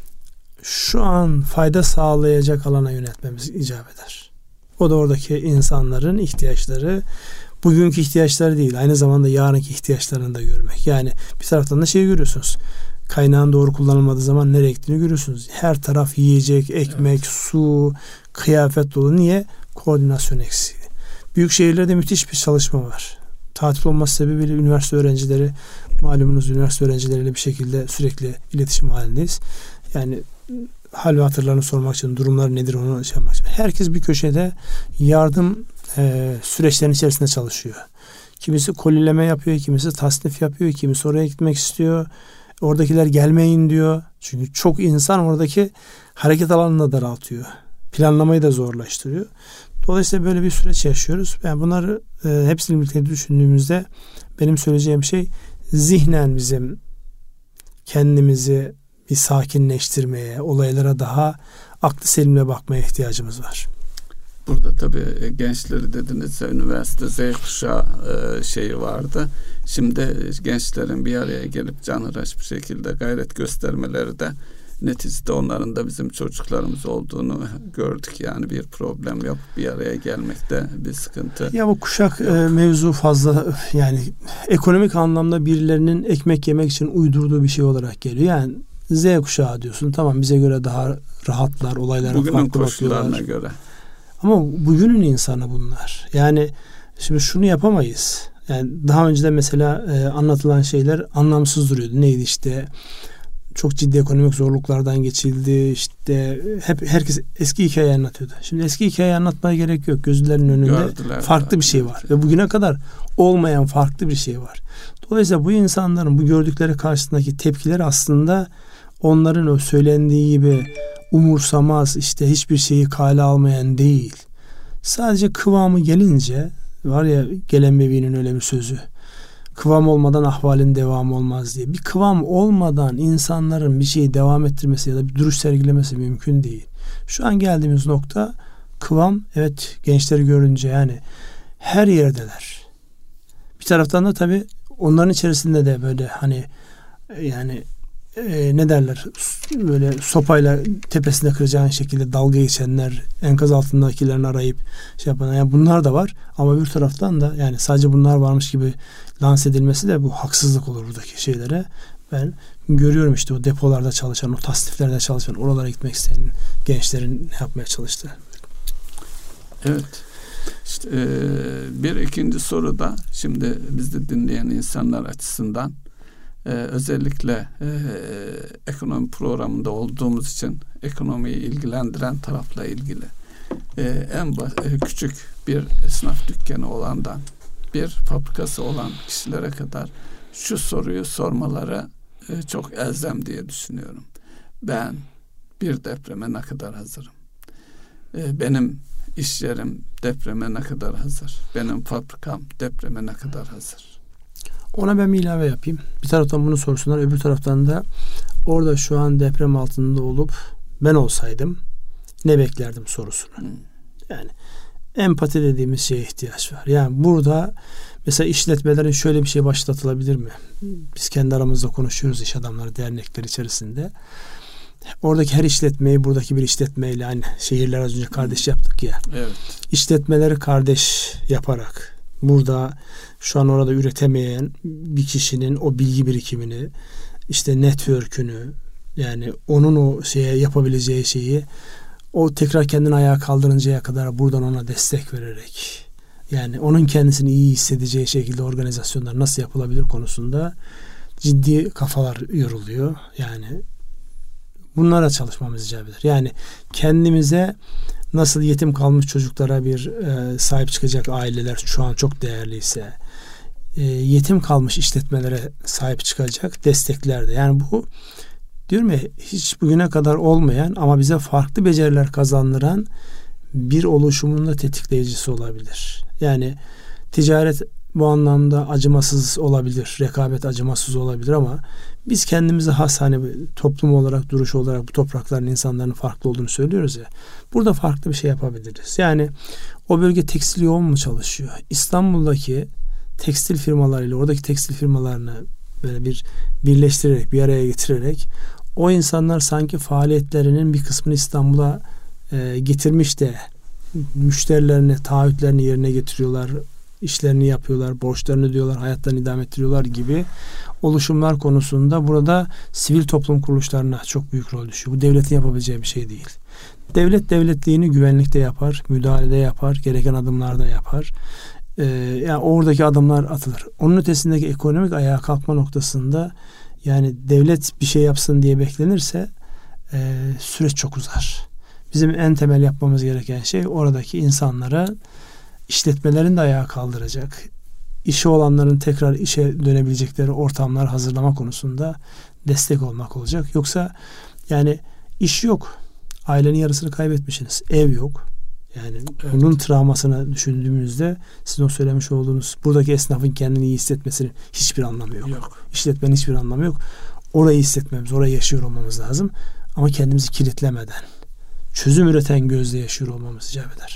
şu an fayda sağlayacak alana yöneltmemiz icap eder. O da oradaki insanların ihtiyaçları, bugünkü ihtiyaçları değil, aynı zamanda yarınki ihtiyaçlarını da görmek. Yani bir taraftan da şeyi görüyorsunuz. Kaynağın doğru kullanılmadığı zaman nereye gittiğini görüyorsunuz. Her taraf yiyecek, ekmek, evet. su, kıyafet dolu. Niye? Koordinasyon eksiği. Büyük şehirlerde müthiş bir çalışma var. Tatil olması sebebiyle üniversite öğrencileri, malumunuz üniversite öğrencileriyle bir şekilde sürekli iletişim halindeyiz. Yani hal ve hatırlarını sormak için, durumlar nedir onu şey yapmak için. Herkes bir köşede yardım e, süreçlerinin içerisinde çalışıyor. Kimisi kolileme yapıyor, kimisi tasnif yapıyor, kimisi oraya gitmek istiyor. Oradakiler gelmeyin diyor. Çünkü çok insan oradaki hareket alanını da daraltıyor. Planlamayı da zorlaştırıyor. Dolayısıyla böyle bir süreç yaşıyoruz. Yani bunları e, hepsini birlikte düşündüğümüzde benim söyleyeceğim şey zihnen bizim kendimizi bir sakinleştirmeye, olaylara daha aklı selimle bakmaya ihtiyacımız var. Burada tabii gençleri dediniz, üniversite Z kuşağı e, şeyi vardı. Şimdi gençlerin bir araya gelip canhıraş bir şekilde gayret göstermeleri de neticede onların da bizim çocuklarımız olduğunu gördük. Yani bir problem yok. Bir araya gelmekte bir sıkıntı. Ya bu kuşak e, mevzu fazla yani ekonomik anlamda birilerinin ekmek yemek için uydurduğu bir şey olarak geliyor. Yani Z kuşağı diyorsun. Tamam, bize göre daha rahatlar, olaylara bugünün farklı koşullarına bakıyorlar. göre. Ama bugünün insanı bunlar. Yani şimdi şunu yapamayız. Yani daha önce de mesela e, anlatılan şeyler anlamsız duruyordu. Neydi işte? Çok ciddi ekonomik zorluklardan geçildi. İşte hep herkes eski hikaye anlatıyordu. Şimdi eski hikaye anlatmaya gerek yok. Gözlerinin önünde Gördüler farklı zaten. Bir şey var. Ve bugüne kadar olmayan farklı bir şey var. Dolayısıyla bu insanların bu gördükleri karşısındaki tepkiler aslında onların o söylendiği gibi umursamaz, işte hiçbir şeyi kale almayan değil. Sadece kıvamı gelince, var ya Gelen Bevi'nin öyle bir sözü. Kıvam olmadan ahvalin devamı olmaz diye. Bir kıvam olmadan insanların bir şeyi devam ettirmesi ya da bir duruş sergilemesi mümkün değil. Şu an geldiğimiz nokta kıvam, evet, gençleri görünce yani her yerdeler. Bir taraftan da tabii onların içerisinde de böyle hani yani e, ne derler, böyle sopayla tepesine kıracağın şekilde dalga geçenler, enkaz altındakilerini arayıp şey yapan, yani bunlar da var. Ama bir taraftan da yani sadece bunlar varmış gibi lanse edilmesi de bu haksızlık olur buradaki şeylere. Ben görüyorum işte o depolarda çalışan, o tasniflerde çalışan, oralara gitmek isteyen gençlerin ne yapmaya çalıştığı. Evet. İşte, e, bir ikinci soru da şimdi bizde dinleyen insanlar açısından Ee, özellikle e, ekonomi programında olduğumuz için ekonomiyi ilgilendiren tarafla ilgili e, en e, küçük bir esnaf dükkanı olandan bir fabrikası olan kişilere kadar şu soruyu sormaları e, çok elzem diye düşünüyorum. Ben bir depreme ne kadar hazırım? E, benim iş yerim depreme ne kadar hazır? Benim fabrikam depreme ne kadar hazır? Ona ben bir ilave yapayım. Bir taraftan bunu sorsunlar, öbür taraftan da orada şu an deprem altında olup ben olsaydım ne beklerdim sorusunu. Hmm. Yani empati dediğimiz şeye ihtiyaç var. Yani burada mesela işletmelerin şöyle bir şey başlatılabilir mi? Biz kendi aramızda konuşuyoruz, iş adamları dernekler içerisinde. Oradaki her işletmeyi buradaki bir işletmeyle, hani şehirler az önce kardeş yaptık ya. Evet. İşletmeleri kardeş yaparak burada şu an orada üretemeyen bir kişinin o bilgi birikimini, işte network'ünü, yani onun o şeye yapabileceği şeyi o tekrar kendini ayağa kaldırıncaya kadar buradan ona destek vererek, yani onun kendisini iyi hissedeceği şekilde organizasyonlar nasıl yapılabilir konusunda ciddi kafalar yoruluyor. Yani bunlara çalışmamız icap eder. Yani kendimize nasıl yetim kalmış çocuklara bir e, sahip çıkacak aileler şu an çok değerliyse, e, yetim kalmış işletmelere sahip çıkacak destekler de. Yani bu diyorum ya, hiç bugüne kadar olmayan ama bize farklı beceriler kazandıran bir oluşumun da tetikleyicisi olabilir. Yani ticaret bu anlamda acımasız olabilir, rekabet acımasız olabilir ama biz kendimize has, hani toplum olarak, duruş olarak bu toprakların insanların farklı olduğunu söylüyoruz ya. Burada farklı bir şey yapabiliriz. Yani o bölge tekstil yoğun mu çalışıyor? İstanbul'daki tekstil firmalarıyla oradaki tekstil firmalarını böyle bir birleştirerek, bir araya getirerek o insanlar sanki faaliyetlerinin bir kısmını İstanbul'a e, getirmiş de müşterilerini, taahhütlerini yerine getiriyorlar, işlerini yapıyorlar, borçlarını ödüyorlar, hayatlarını idame ettiriyorlar gibi oluşumlar konusunda burada sivil toplum kuruluşlarına çok büyük rol düşüyor. Bu devletin yapabileceği bir şey değil. Devlet devletliğini güvenlikte yapar, müdahalede yapar, gereken adımlarda yapar. Ee, yani oradaki adımlar atılır. Onun ötesindeki ekonomik ayağa kalkma noktasında yani devlet bir şey yapsın diye beklenirse e, süreç çok uzar. Bizim en temel yapmamız gereken şey oradaki insanlara, işletmelerin de ayağa kaldıracak, işi olanların tekrar işe dönebilecekleri ortamlar hazırlama konusunda destek olmak olacak. Yoksa yani iş yok, ailenin yarısını kaybetmişsiniz, ev yok. Yani evet. Bunun travmasını düşündüğümüzde sizin o söylemiş olduğunuz buradaki esnafın kendini iyi hissetmesinin hiçbir anlamı yok. yok. İşletmenin hiçbir anlamı yok. Orayı hissetmemiz, orayı yaşıyor olmamız lazım. Ama kendimizi kilitlemeden, çözüm üreten gözle yaşıyor olmamız icap eder.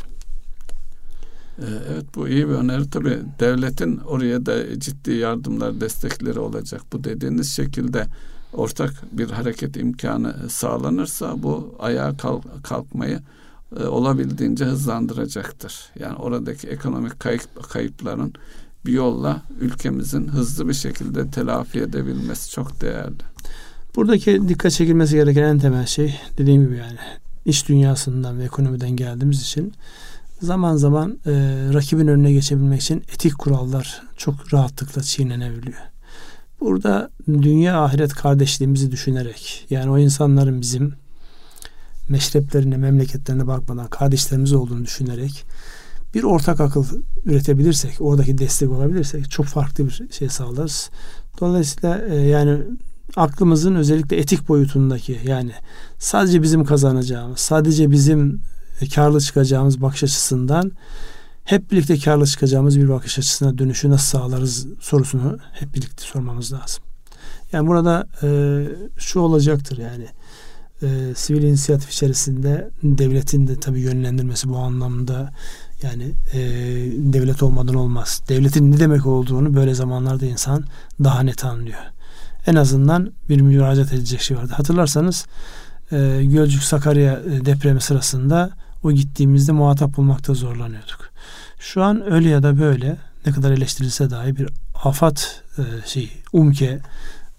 Evet, bu iyi bir öneri. Tabii devletin oraya da ciddi yardımlar, destekleri olacak. Bu dediğiniz şekilde ortak bir hareket imkanı sağlanırsa bu ayağa kalk- kalkmayı e, olabildiğince hızlandıracaktır. Yani oradaki ekonomik kayıp, kayıpların bir yolla ülkemizin hızlı bir şekilde telafi edebilmesi çok değerli. Buradaki dikkat çekilmesi gereken en temel şey, dediğim gibi yani iş dünyasından ve ekonomiden geldiğimiz için zaman zaman e, rakibin önüne geçebilmek için etik kurallar çok rahatlıkla çiğnenebiliyor. Burada dünya ahiret kardeşliğimizi düşünerek, yani o insanların bizim meşreplerine, memleketlerine bakmadan kardeşlerimiz olduğunu düşünerek bir ortak akıl üretebilirsek, oradaki destek olabilirsek çok farklı bir şey sağlarız. Dolayısıyla e, yani aklımızın özellikle etik boyutundaki, yani sadece bizim kazanacağımız, sadece bizim karlı çıkacağımız bakış açısından hep birlikte karlı çıkacağımız bir bakış açısına dönüşü nasıl sağlarız sorusunu hep birlikte sormamız lazım. Yani burada e, şu olacaktır, yani e, sivil inisiyatif içerisinde devletin de tabii yönlendirmesi bu anlamda, yani e, devlet olmadan olmaz. Devletin ne demek olduğunu böyle zamanlarda insan daha net anlıyor. En azından bir müracaat edecek şey vardı. Hatırlarsanız e, Gölcük Sakarya depremi sırasında o gittiğimizde muhatap bulmakta zorlanıyorduk. Şu an öyle ya da böyle ne kadar eleştirilse dahi bir afat e, şey, UMKE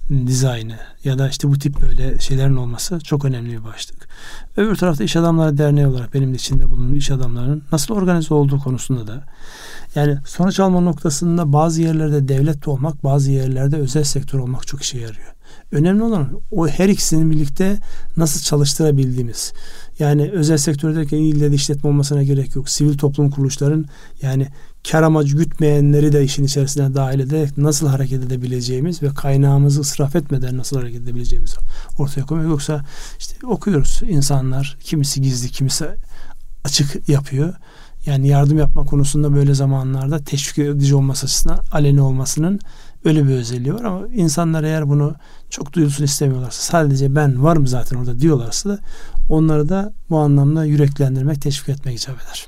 dizaynı ya da işte bu tip böyle şeylerin olması çok önemli bir başlık. Öbür tarafta İş Adamları Derneği olarak benim de içinde bulunduğum iş adamlarının nasıl organize olduğu konusunda da, yani sonuç alma noktasında bazı yerlerde devlet olmak, bazı yerlerde özel sektör olmak çok işe yarıyor. Önemli olan o her ikisini birlikte nasıl çalıştırabildiğimiz. Yani özel sektör derken ille de işletme olmasına gerek yok. Sivil toplum kuruluşların yani kar amacı gütmeyenleri de işin içerisine dahil ederek nasıl hareket edebileceğimiz ve kaynağımızı israf etmeden nasıl hareket edebileceğimizi ortaya koymak. Yoksa işte okuyoruz, insanlar kimisi gizli, kimisi açık yapıyor. Yani yardım yapma konusunda böyle zamanlarda teşvik edici olması açısından aleni olmasının öyle bir özelliği var, ama insanlar eğer bunu çok duyulsun istemiyorlarsa, sadece ben varım zaten orada diyorlarsa da onları da bu anlamda yüreklendirmek, teşvik etmek icap eder.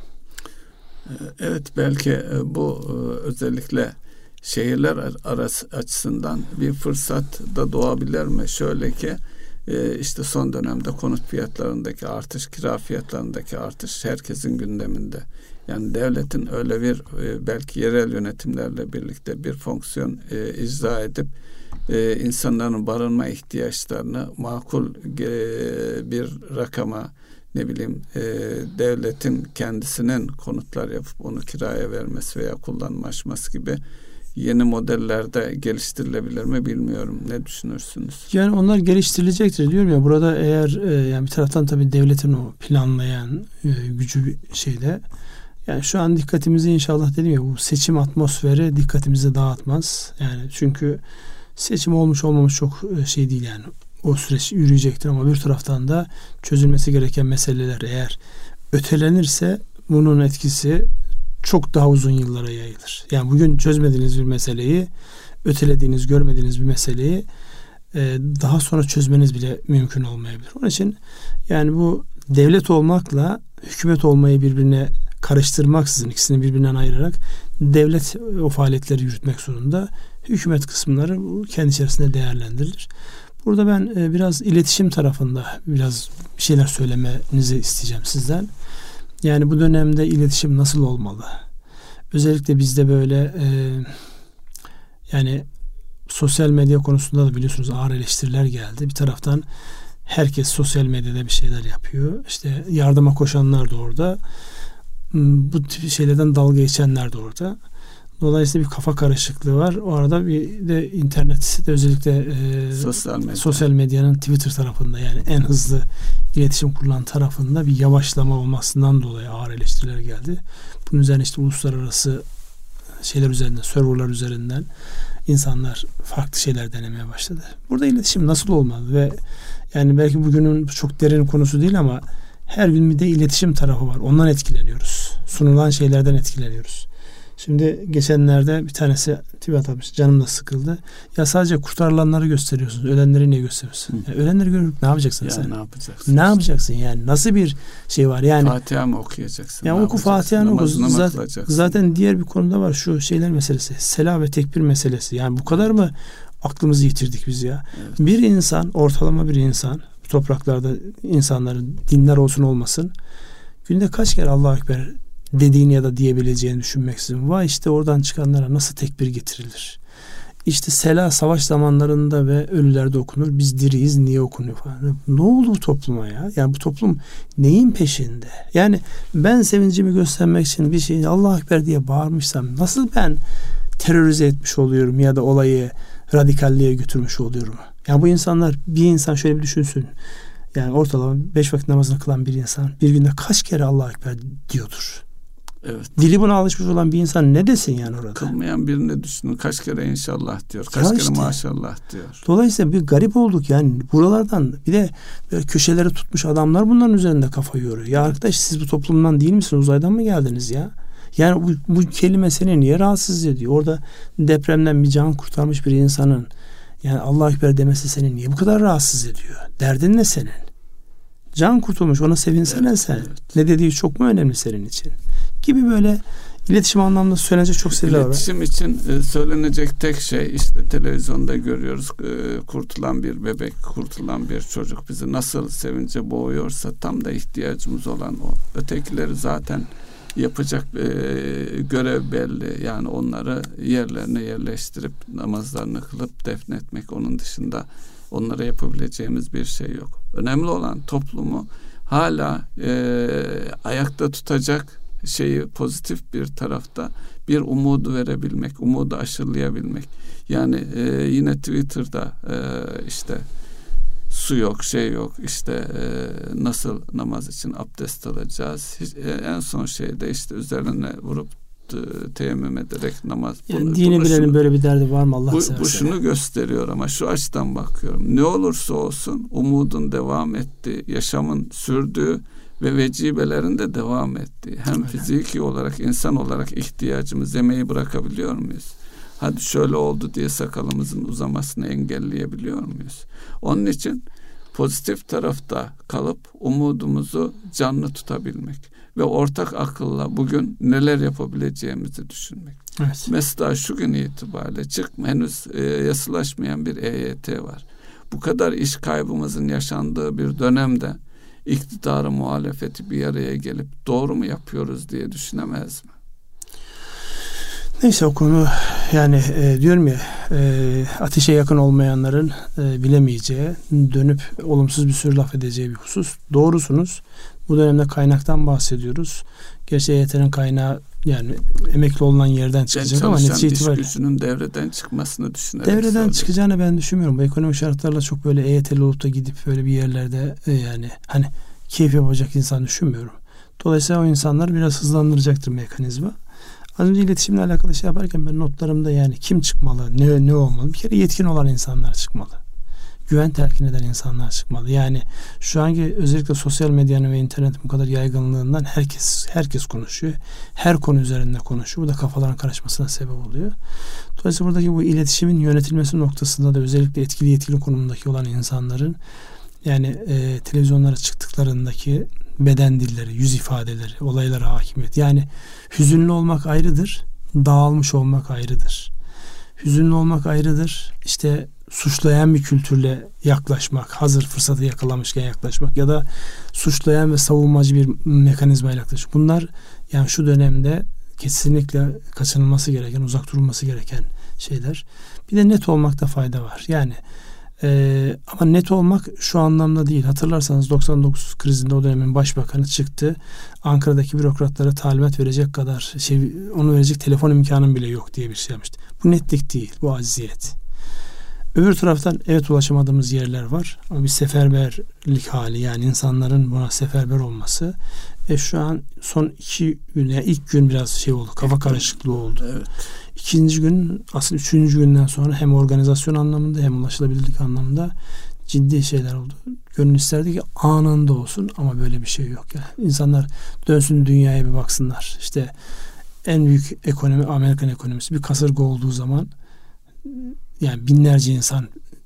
Evet, belki bu özellikle şehirler arası açısından bir fırsat da doğabilir mi? Şöyle ki işte son dönemde konut fiyatlarındaki artış, kira fiyatlarındaki artış herkesin gündeminde. Yani devletin öyle bir belki yerel yönetimlerle birlikte bir fonksiyon icra edip insanların barınma ihtiyaçlarını makul bir rakama, ne bileyim e, devletin kendisinin konutlar yapıp onu kiraya vermesi veya kullanmaşması gibi yeni modellerde geliştirilebilir mi bilmiyorum. Ne düşünürsünüz? Yani onlar geliştirilecektir diyorum ya. Burada eğer e, yani bir taraftan tabii devletin o planlayan e, gücü şeyde, yani şu an dikkatimizi inşallah dedim ya, bu seçim atmosferi dikkatimizi dağıtmaz. Yani çünkü seçim olmuş olmamış çok şey değil yani. O süreç yürüyecektir, ama bir taraftan da çözülmesi gereken meseleler eğer ötelenirse bunun etkisi çok daha uzun yıllara yayılır. Yani bugün çözmediğiniz bir meseleyi, ötelediğiniz, görmediğiniz bir meseleyi e, daha sonra çözmeniz bile mümkün olmayabilir. Onun için yani bu devlet olmakla hükümet olmayı birbirine karıştırmaksızın, ikisini birbirinden ayırarak devlet o faaliyetleri yürütmek zorunda. Hükümet kısımları kendi içerisinde değerlendirilir. Burada ben e, biraz iletişim tarafında biraz bir şeyler söylemenizi isteyeceğim sizden. Yani bu dönemde iletişim nasıl olmalı? Özellikle bizde böyle e, yani sosyal medya konusunda da biliyorsunuz ağır eleştiriler geldi. Bir taraftan herkes sosyal medyada bir şeyler yapıyor. İşte yardıma koşanlar da orada. Bu tip şeylerden dalga geçenler de orada. Dolayısıyla bir kafa karışıklığı var. O arada bir de internette özellikle e, sosyal, medya. sosyal medyanın Twitter tarafında, yani en hızlı iletişim kurulan tarafında bir yavaşlama olmasından dolayı ağır eleştiriler geldi. Bunun üzerine işte uluslararası şeyler üzerinden, serverlar üzerinden insanlar farklı şeyler denemeye başladı. Burada iletişim nasıl olmalı ve yani belki bugünün çok derin konusu değil ama her gün bir de iletişim tarafı var. Ondan etkileniyoruz. Sunulan şeylerden etkileniyoruz. Şimdi geçenlerde bir tanesi tweet atmış. Canım da sıkıldı. Ya sadece kurtarılanları gösteriyorsunuz. Ölenleri niye gösteriyorsun? Yani ölenleri görüp ne yapacaksın ya sen? Ne yapacaksın? Ne yapacaksın yani? Nasıl bir şey var? Yani Fatiha mı okuyacaksın? Yani oku Fatiha'nı oku. Zaten, zaten diğer bir konuda var şu şeyler meselesi. Sela ve tekbir meselesi. Yani bu kadar mı aklımızı yitirdik biz ya? Evet. Bir insan, ortalama bir insan, bu topraklarda insanların dinler olsun olmasın, günde kaç kere Allahu Ekber dediğini ya da diyebileceğini düşünmeksizin, vay işte oradan çıkanlara nasıl tekbir getirilir? İşte sela savaş zamanlarında ve ölülerde okunur. Biz diriyiz, niye okunuyor falan. Ne oldu bu topluma ya? Yani bu toplum neyin peşinde? Yani ben sevincimi göstermek için bir şey Allahu Ekber diye bağırmışsam nasıl ben terörize etmiş oluyorum ya da olayı radikalliğe götürmüş oluyorum? Yani bu insanlar, bir insan şöyle bir düşünsün. Yani ortalama beş vakit namazını kılan bir insan bir günde kaç kere Allahu Ekber diyordur? Evet. Dili buna alışmış olan bir insan ne desin yani orada? Kılmayan birini düşünün. Kaç kere inşallah diyor. Kaç ya kere işte, maşallah diyor. Dolayısıyla bir garip olduk yani. Buralardan bir de böyle köşeleri tutmuş adamlar bunların üzerinde kafa yoruyor. Ya arkadaş, siz bu toplumdan değil misiniz? Uzaydan mı geldiniz ya? Yani bu, bu kelime seni niye rahatsız ediyor? Orada depremden bir can kurtarmış bir insanın yani Allahu Ekber demesi seni niye bu kadar rahatsız ediyor? Derdin ne senin? Can kurtulmuş, ona sevinsene evet, sen. Evet. Ne dediği çok mu önemli senin için? Gibi böyle iletişim anlamda söylenecek çok şeyler var. İletişim için söylenecek tek şey işte televizyonda görüyoruz, kurtulan bir bebek, kurtulan bir çocuk bizi nasıl sevince boğuyorsa tam da ihtiyacımız olan o. Ötekileri zaten yapacak e, görev belli. Yani onları yerlerine yerleştirip namazlarını kılıp defnetmek, onun dışında onlara yapabileceğimiz bir şey yok. Önemli olan toplumu hala e, ayakta tutacak şeyi pozitif bir tarafta bir umudu verebilmek, umudu aşılayabilmek. Yani e, yine Twitter'da e, işte su yok, şey yok, işte e, nasıl namaz için abdest alacağız. Hiç, e, en son şeyde işte üzerine vurup e, teyemmüm ederek namaz. Yani bunu, dini bunu bilenin şunu, böyle bir derdi var mı Allah bu, seversen? bu şunu gösteriyor ama şu açıdan bakıyorum. Ne olursa olsun umudun devam ettiği, yaşamın sürdüğü ve vecibelerin de devam ettiği. Hem öyle. Fiziki olarak, insan olarak ihtiyacımız, yemeği bırakabiliyor muyuz? Hadi şöyle oldu diye sakalımızın uzamasını engelleyebiliyor muyuz? Onun için pozitif tarafta kalıp umudumuzu canlı tutabilmek ve ortak akılla bugün neler yapabileceğimizi düşünmek. Evet. Mesela şu gün itibariyle çıkma, henüz e, yasalaşmayan bir E Y T var. Bu kadar iş kaybımızın yaşandığı bir dönemde iktidarı, muhalefeti bir araya gelip doğru mu yapıyoruz diye düşünemez mi? Neyse, o konu yani e, diyorum ya e, ateşe yakın olmayanların e, bilemeyeceği, dönüp olumsuz bir sürü laf edeceği bir husus. Doğrusunuz. Bu dönemde kaynaktan bahsediyoruz. Gerçi E Y T'nin kaynağı yani emekli olunan yerden çıkacak ama netice itibariyle gücünün devreden çıkmasını düşünerek devreden söyleyeyim. çıkacağını ben düşünmüyorum. Bu ekonomik şartlarla çok böyle E Y T'li olup da gidip böyle bir yerlerde e, yani hani keyif yapacak insan düşünmüyorum. Dolayısıyla o insanlar biraz hızlandıracaktır mekanizma. Az önce iletişimle alakalı şey yaparken ben notlarımda yani kim çıkmalı, ne ne olmalı? Bir kere yetkin olan insanlar çıkmalı. Güven telkin eden insanlar çıkmalı. Yani şu anki özellikle sosyal medyanın ve internetin bu kadar yaygınlığından herkes herkes konuşuyor. Her konu üzerinde konuşuyor. Bu da kafaların karışmasına sebep oluyor. Dolayısıyla buradaki bu iletişimin yönetilmesi noktasında da özellikle etkili yetkili konumundaki olan insanların yani e, televizyonlara çıktıklarındaki beden dilleri, yüz ifadeleri, olaylara hakimiyet. Yani hüzünlü olmak ayrıdır, dağılmış olmak ayrıdır. Hüzünlü olmak ayrıdır. İşte suçlayan bir kültürle yaklaşmak, hazır fırsatı yakalamışken yaklaşmak ya da suçlayan ve savunmacı bir mekanizmayla yaklaşmak. Bunlar yani şu dönemde kesinlikle kaçınılması gereken, uzak durulması gereken şeyler. Bir de net olmakta fayda var. Yani Ee, ama net olmak şu anlamda değil. Hatırlarsanız doksan dokuz krizinde o dönemin başbakanı çıktı. Ankara'daki bürokratlara talimat verecek kadar şey, onu verecek telefon imkanım bile yok diye bir şey yapmıştı. Bu netlik değil. Bu acziyet. Öbür taraftan evet ulaşamadığımız yerler var. Ama bir seferberlik hali, yani insanların buna seferber olması. E şu an son iki gün, yani ilk gün biraz şey oldu. Kafa karışıklığı oldu. Evet. İkinci gün, asıl üçüncü günden sonra hem organizasyon anlamında hem ulaşılabilirlik anlamında ciddi şeyler oldu. Gönül isterdi ki anında olsun ama böyle bir şey yok. Yani insanlar dönsün dünyaya bir baksınlar. İşte en büyük ekonomi Amerikan ekonomisi bir kasırga olduğu zaman yani binlerce insan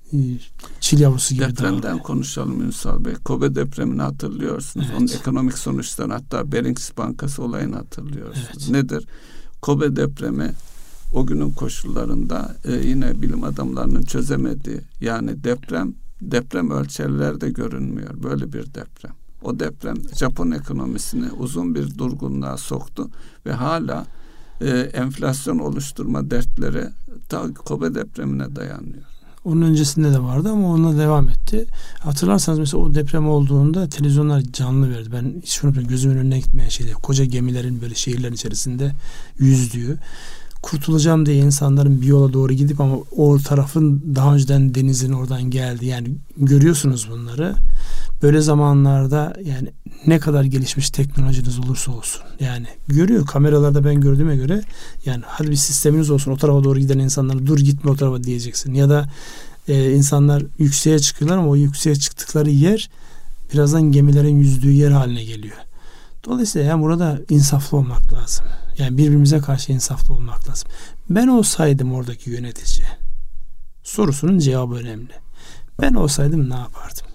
çil yavrusu gibi depremden dağılıyor. Konuşalım Ünsal Bey. Kobe depremini hatırlıyorsunuz. Evet. Onun ekonomik sonuçlarını, hatta Barings Bankası olayını hatırlıyorsunuz. Evet. Nedir? Kobe depremi o günün koşullarında e, yine bilim adamlarının çözemediği, yani deprem deprem ölçerlerde görünmüyor. Böyle bir deprem. O deprem Japon ekonomisini uzun bir durgunluğa soktu ve hala e, enflasyon oluşturma dertleri ta Kobe depremine dayanıyor. Onun öncesinde de vardı ama onunla devam etti. Hatırlarsanız mesela o deprem olduğunda televizyonlar canlı verdi. Ben hiç unutmuyorum, gözümün önüne gitmeyen şeydi. Koca gemilerin böyle şehirlerin içerisinde yüzdüğü. Kurtulacağım diye insanların bir yola doğru gidip ama o tarafın daha önceden denizin oradan geldi. Yani görüyorsunuz bunları. Böyle zamanlarda yani ne kadar gelişmiş teknolojiniz olursa olsun. Yani görüyor kameralarda, ben gördüğüme göre yani hadi bir sisteminiz olsun, o tarafa doğru giden insanlara dur gitme o tarafa diyeceksin. Ya da e, insanlar yükseğe çıkıyorlar ama o yükseğe çıktıkları yer birazdan gemilerin yüzdüğü yer haline geliyor. Dolayısıyla yani burada insaflı olmak lazım. Yani birbirimize karşı insaflı olmak lazım. Ben olsaydım oradaki yönetici, sorusunun cevabı önemli. Ben olsaydım ne yapardım?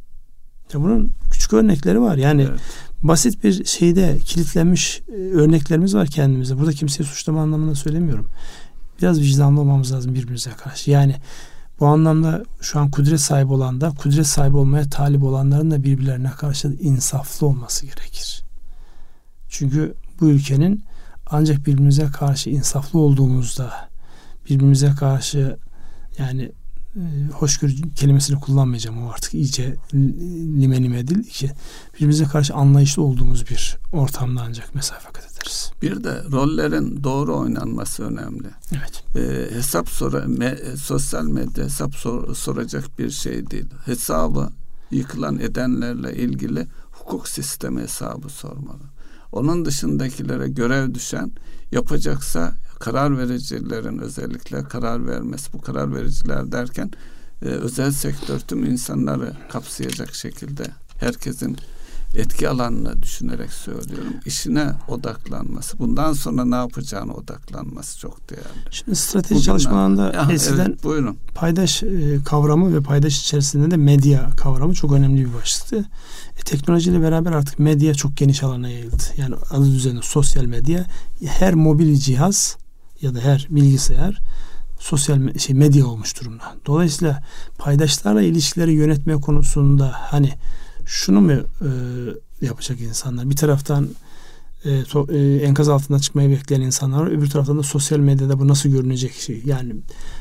Ya bunun küçük örnekleri var. Yani evet. Basit bir şeyde kilitlenmiş örneklerimiz var kendimize. Burada kimseyi suçlama anlamında söylemiyorum. Biraz vicdanlı olmamız lazım birbirimize karşı. Yani bu anlamda şu an kudret sahibi olan da, kudret sahibi olmaya talip olanların da birbirlerine karşı insaflı olması gerekir. Çünkü bu ülkenin ancak birbirimize karşı insaflı olduğumuzda, birbirimize karşı yani e, hoşgörü kelimesini kullanmayacağım, o artık iyice limenim edildi ki, birbirimize karşı anlayışlı olduğumuz bir ortamda ancak mesafe kat ederiz. Bir de rollerin doğru oynanması önemli. Evet. E, hesap sora, me, sosyal medya hesap sor, soracak bir şey değil. Hesabı yıkılan edenlerle ilgili hukuk sistemi hesabı sormalı. Onun dışındakilere görev düşen, yapacaksa karar vericilerin özellikle karar vermesi, bu karar vericiler derken e, özel sektör tüm insanları kapsayacak şekilde herkesin etki alanını düşünerek söylüyorum. İşine odaklanması, bundan sonra ne yapacağına odaklanması çok değerli. Şimdi strateji çalışmalarında ya, eskiden evet, buyurun. paydaş e, kavramı ve paydaş içerisinde de medya kavramı çok önemli bir başlıktı. E, teknolojiyle beraber artık medya çok geniş alana yayıldı. Yani adı üzerinde sosyal medya, her mobil cihaz ya da her bilgisayar sosyal şey medya olmuş durumda. Dolayısıyla paydaşlarla ilişkileri yönetme konusunda hani şunu mu e, yapacak insanlar? Bir taraftan e, to, e, enkaz altında çıkmayı bekleyen insanlar var. Öbür taraftan da sosyal medyada bu nasıl görünecek şey. Yani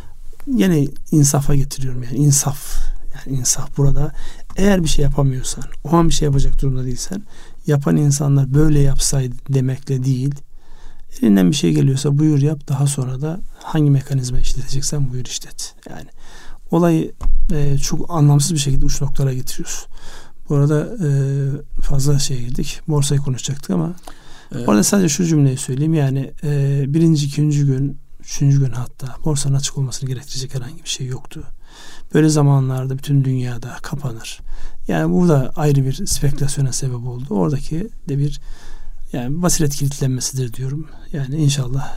yine insafa getiriyorum. Yani insaf. Yani insaf burada. Eğer bir şey yapamıyorsan, o an bir şey yapacak durumda değilsen, yapan insanlar böyle yapsaydı demekle değil, elinden bir şey geliyorsa buyur yap, daha sonra da hangi mekanizma işleteceksen buyur işlet. Yani olayı e, çok anlamsız bir şekilde uç noktalara getiriyoruz. Bu arada e, fazla şeye girdik. Borsayı konuşacaktık ama evet. Orada sadece şu cümleyi söyleyeyim. Yani e, birinci, ikinci gün, üçüncü gün hatta borsanın açık olmasını gerektirecek herhangi bir şey yoktu. Böyle zamanlarda bütün dünyada kapanır. Yani burada ayrı bir spekülasyona sebep oldu. Oradaki de bir yani basiret kilitlenmesidir diyorum. Yani inşallah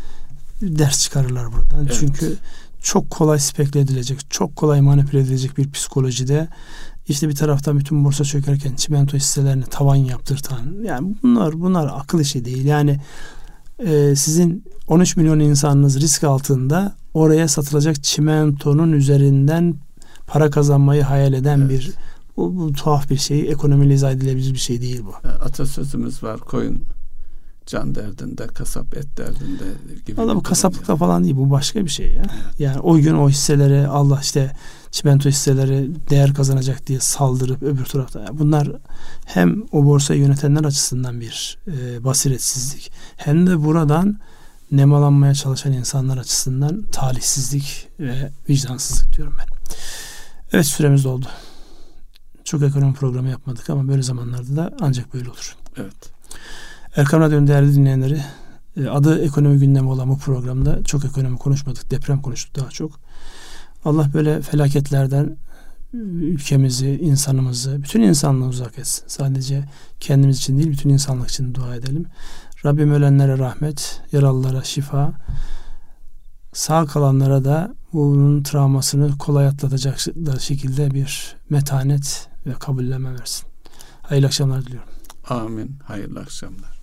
ders çıkarırlar buradan. Evet. Çünkü çok kolay speküle edilecek, çok kolay manipüle edilecek bir psikolojide işte bir taraftan bütün borsa çökerken çimento hisselerini tavan yaptırtan, yani bunlar bunlar akıl işi değil. Yani e, sizin on üç milyon insanınız risk altında oraya satılacak çimentonun üzerinden para kazanmayı hayal eden evet. bir bu, bu tuhaf bir şey, ekonomiyle izah edilebilir bir şey değil bu. Atasözümüz var, koyun can derdinde, kasap et derdinde gibi. Valla bu kasaplıkla yani. Falan değil, bu başka bir şey ya. Evet. Yani o gün o hisseleri Allah işte çimento hisseleri değer kazanacak diye saldırıp öbür tarafta. Yani bunlar hem o borsayı yönetenler açısından bir e, basiretsizlik, hem de buradan nemalanmaya çalışan insanlar açısından talihsizlik ve vicdansızlık diyorum ben. Evet, süremiz doldu. Çok ekonomi programı yapmadık ama böyle zamanlarda da ancak böyle olur. Evet. Erkam Radyo'nun değerli dinleyenleri, adı ekonomi gündemi olan bu programda çok ekonomi konuşmadık. Deprem konuştuk daha çok. Allah böyle felaketlerden ülkemizi, insanımızı, bütün insanlığı uzak etsin. Sadece kendimiz için değil, bütün insanlık için dua edelim. Rabbim ölenlere rahmet, yaralılara şifa, sağ kalanlara da bunun travmasını kolay atlatacak şekilde bir metanet ve kabullenme versin. Hayırlı akşamlar diliyorum. Amin. Hayırlı akşamlar.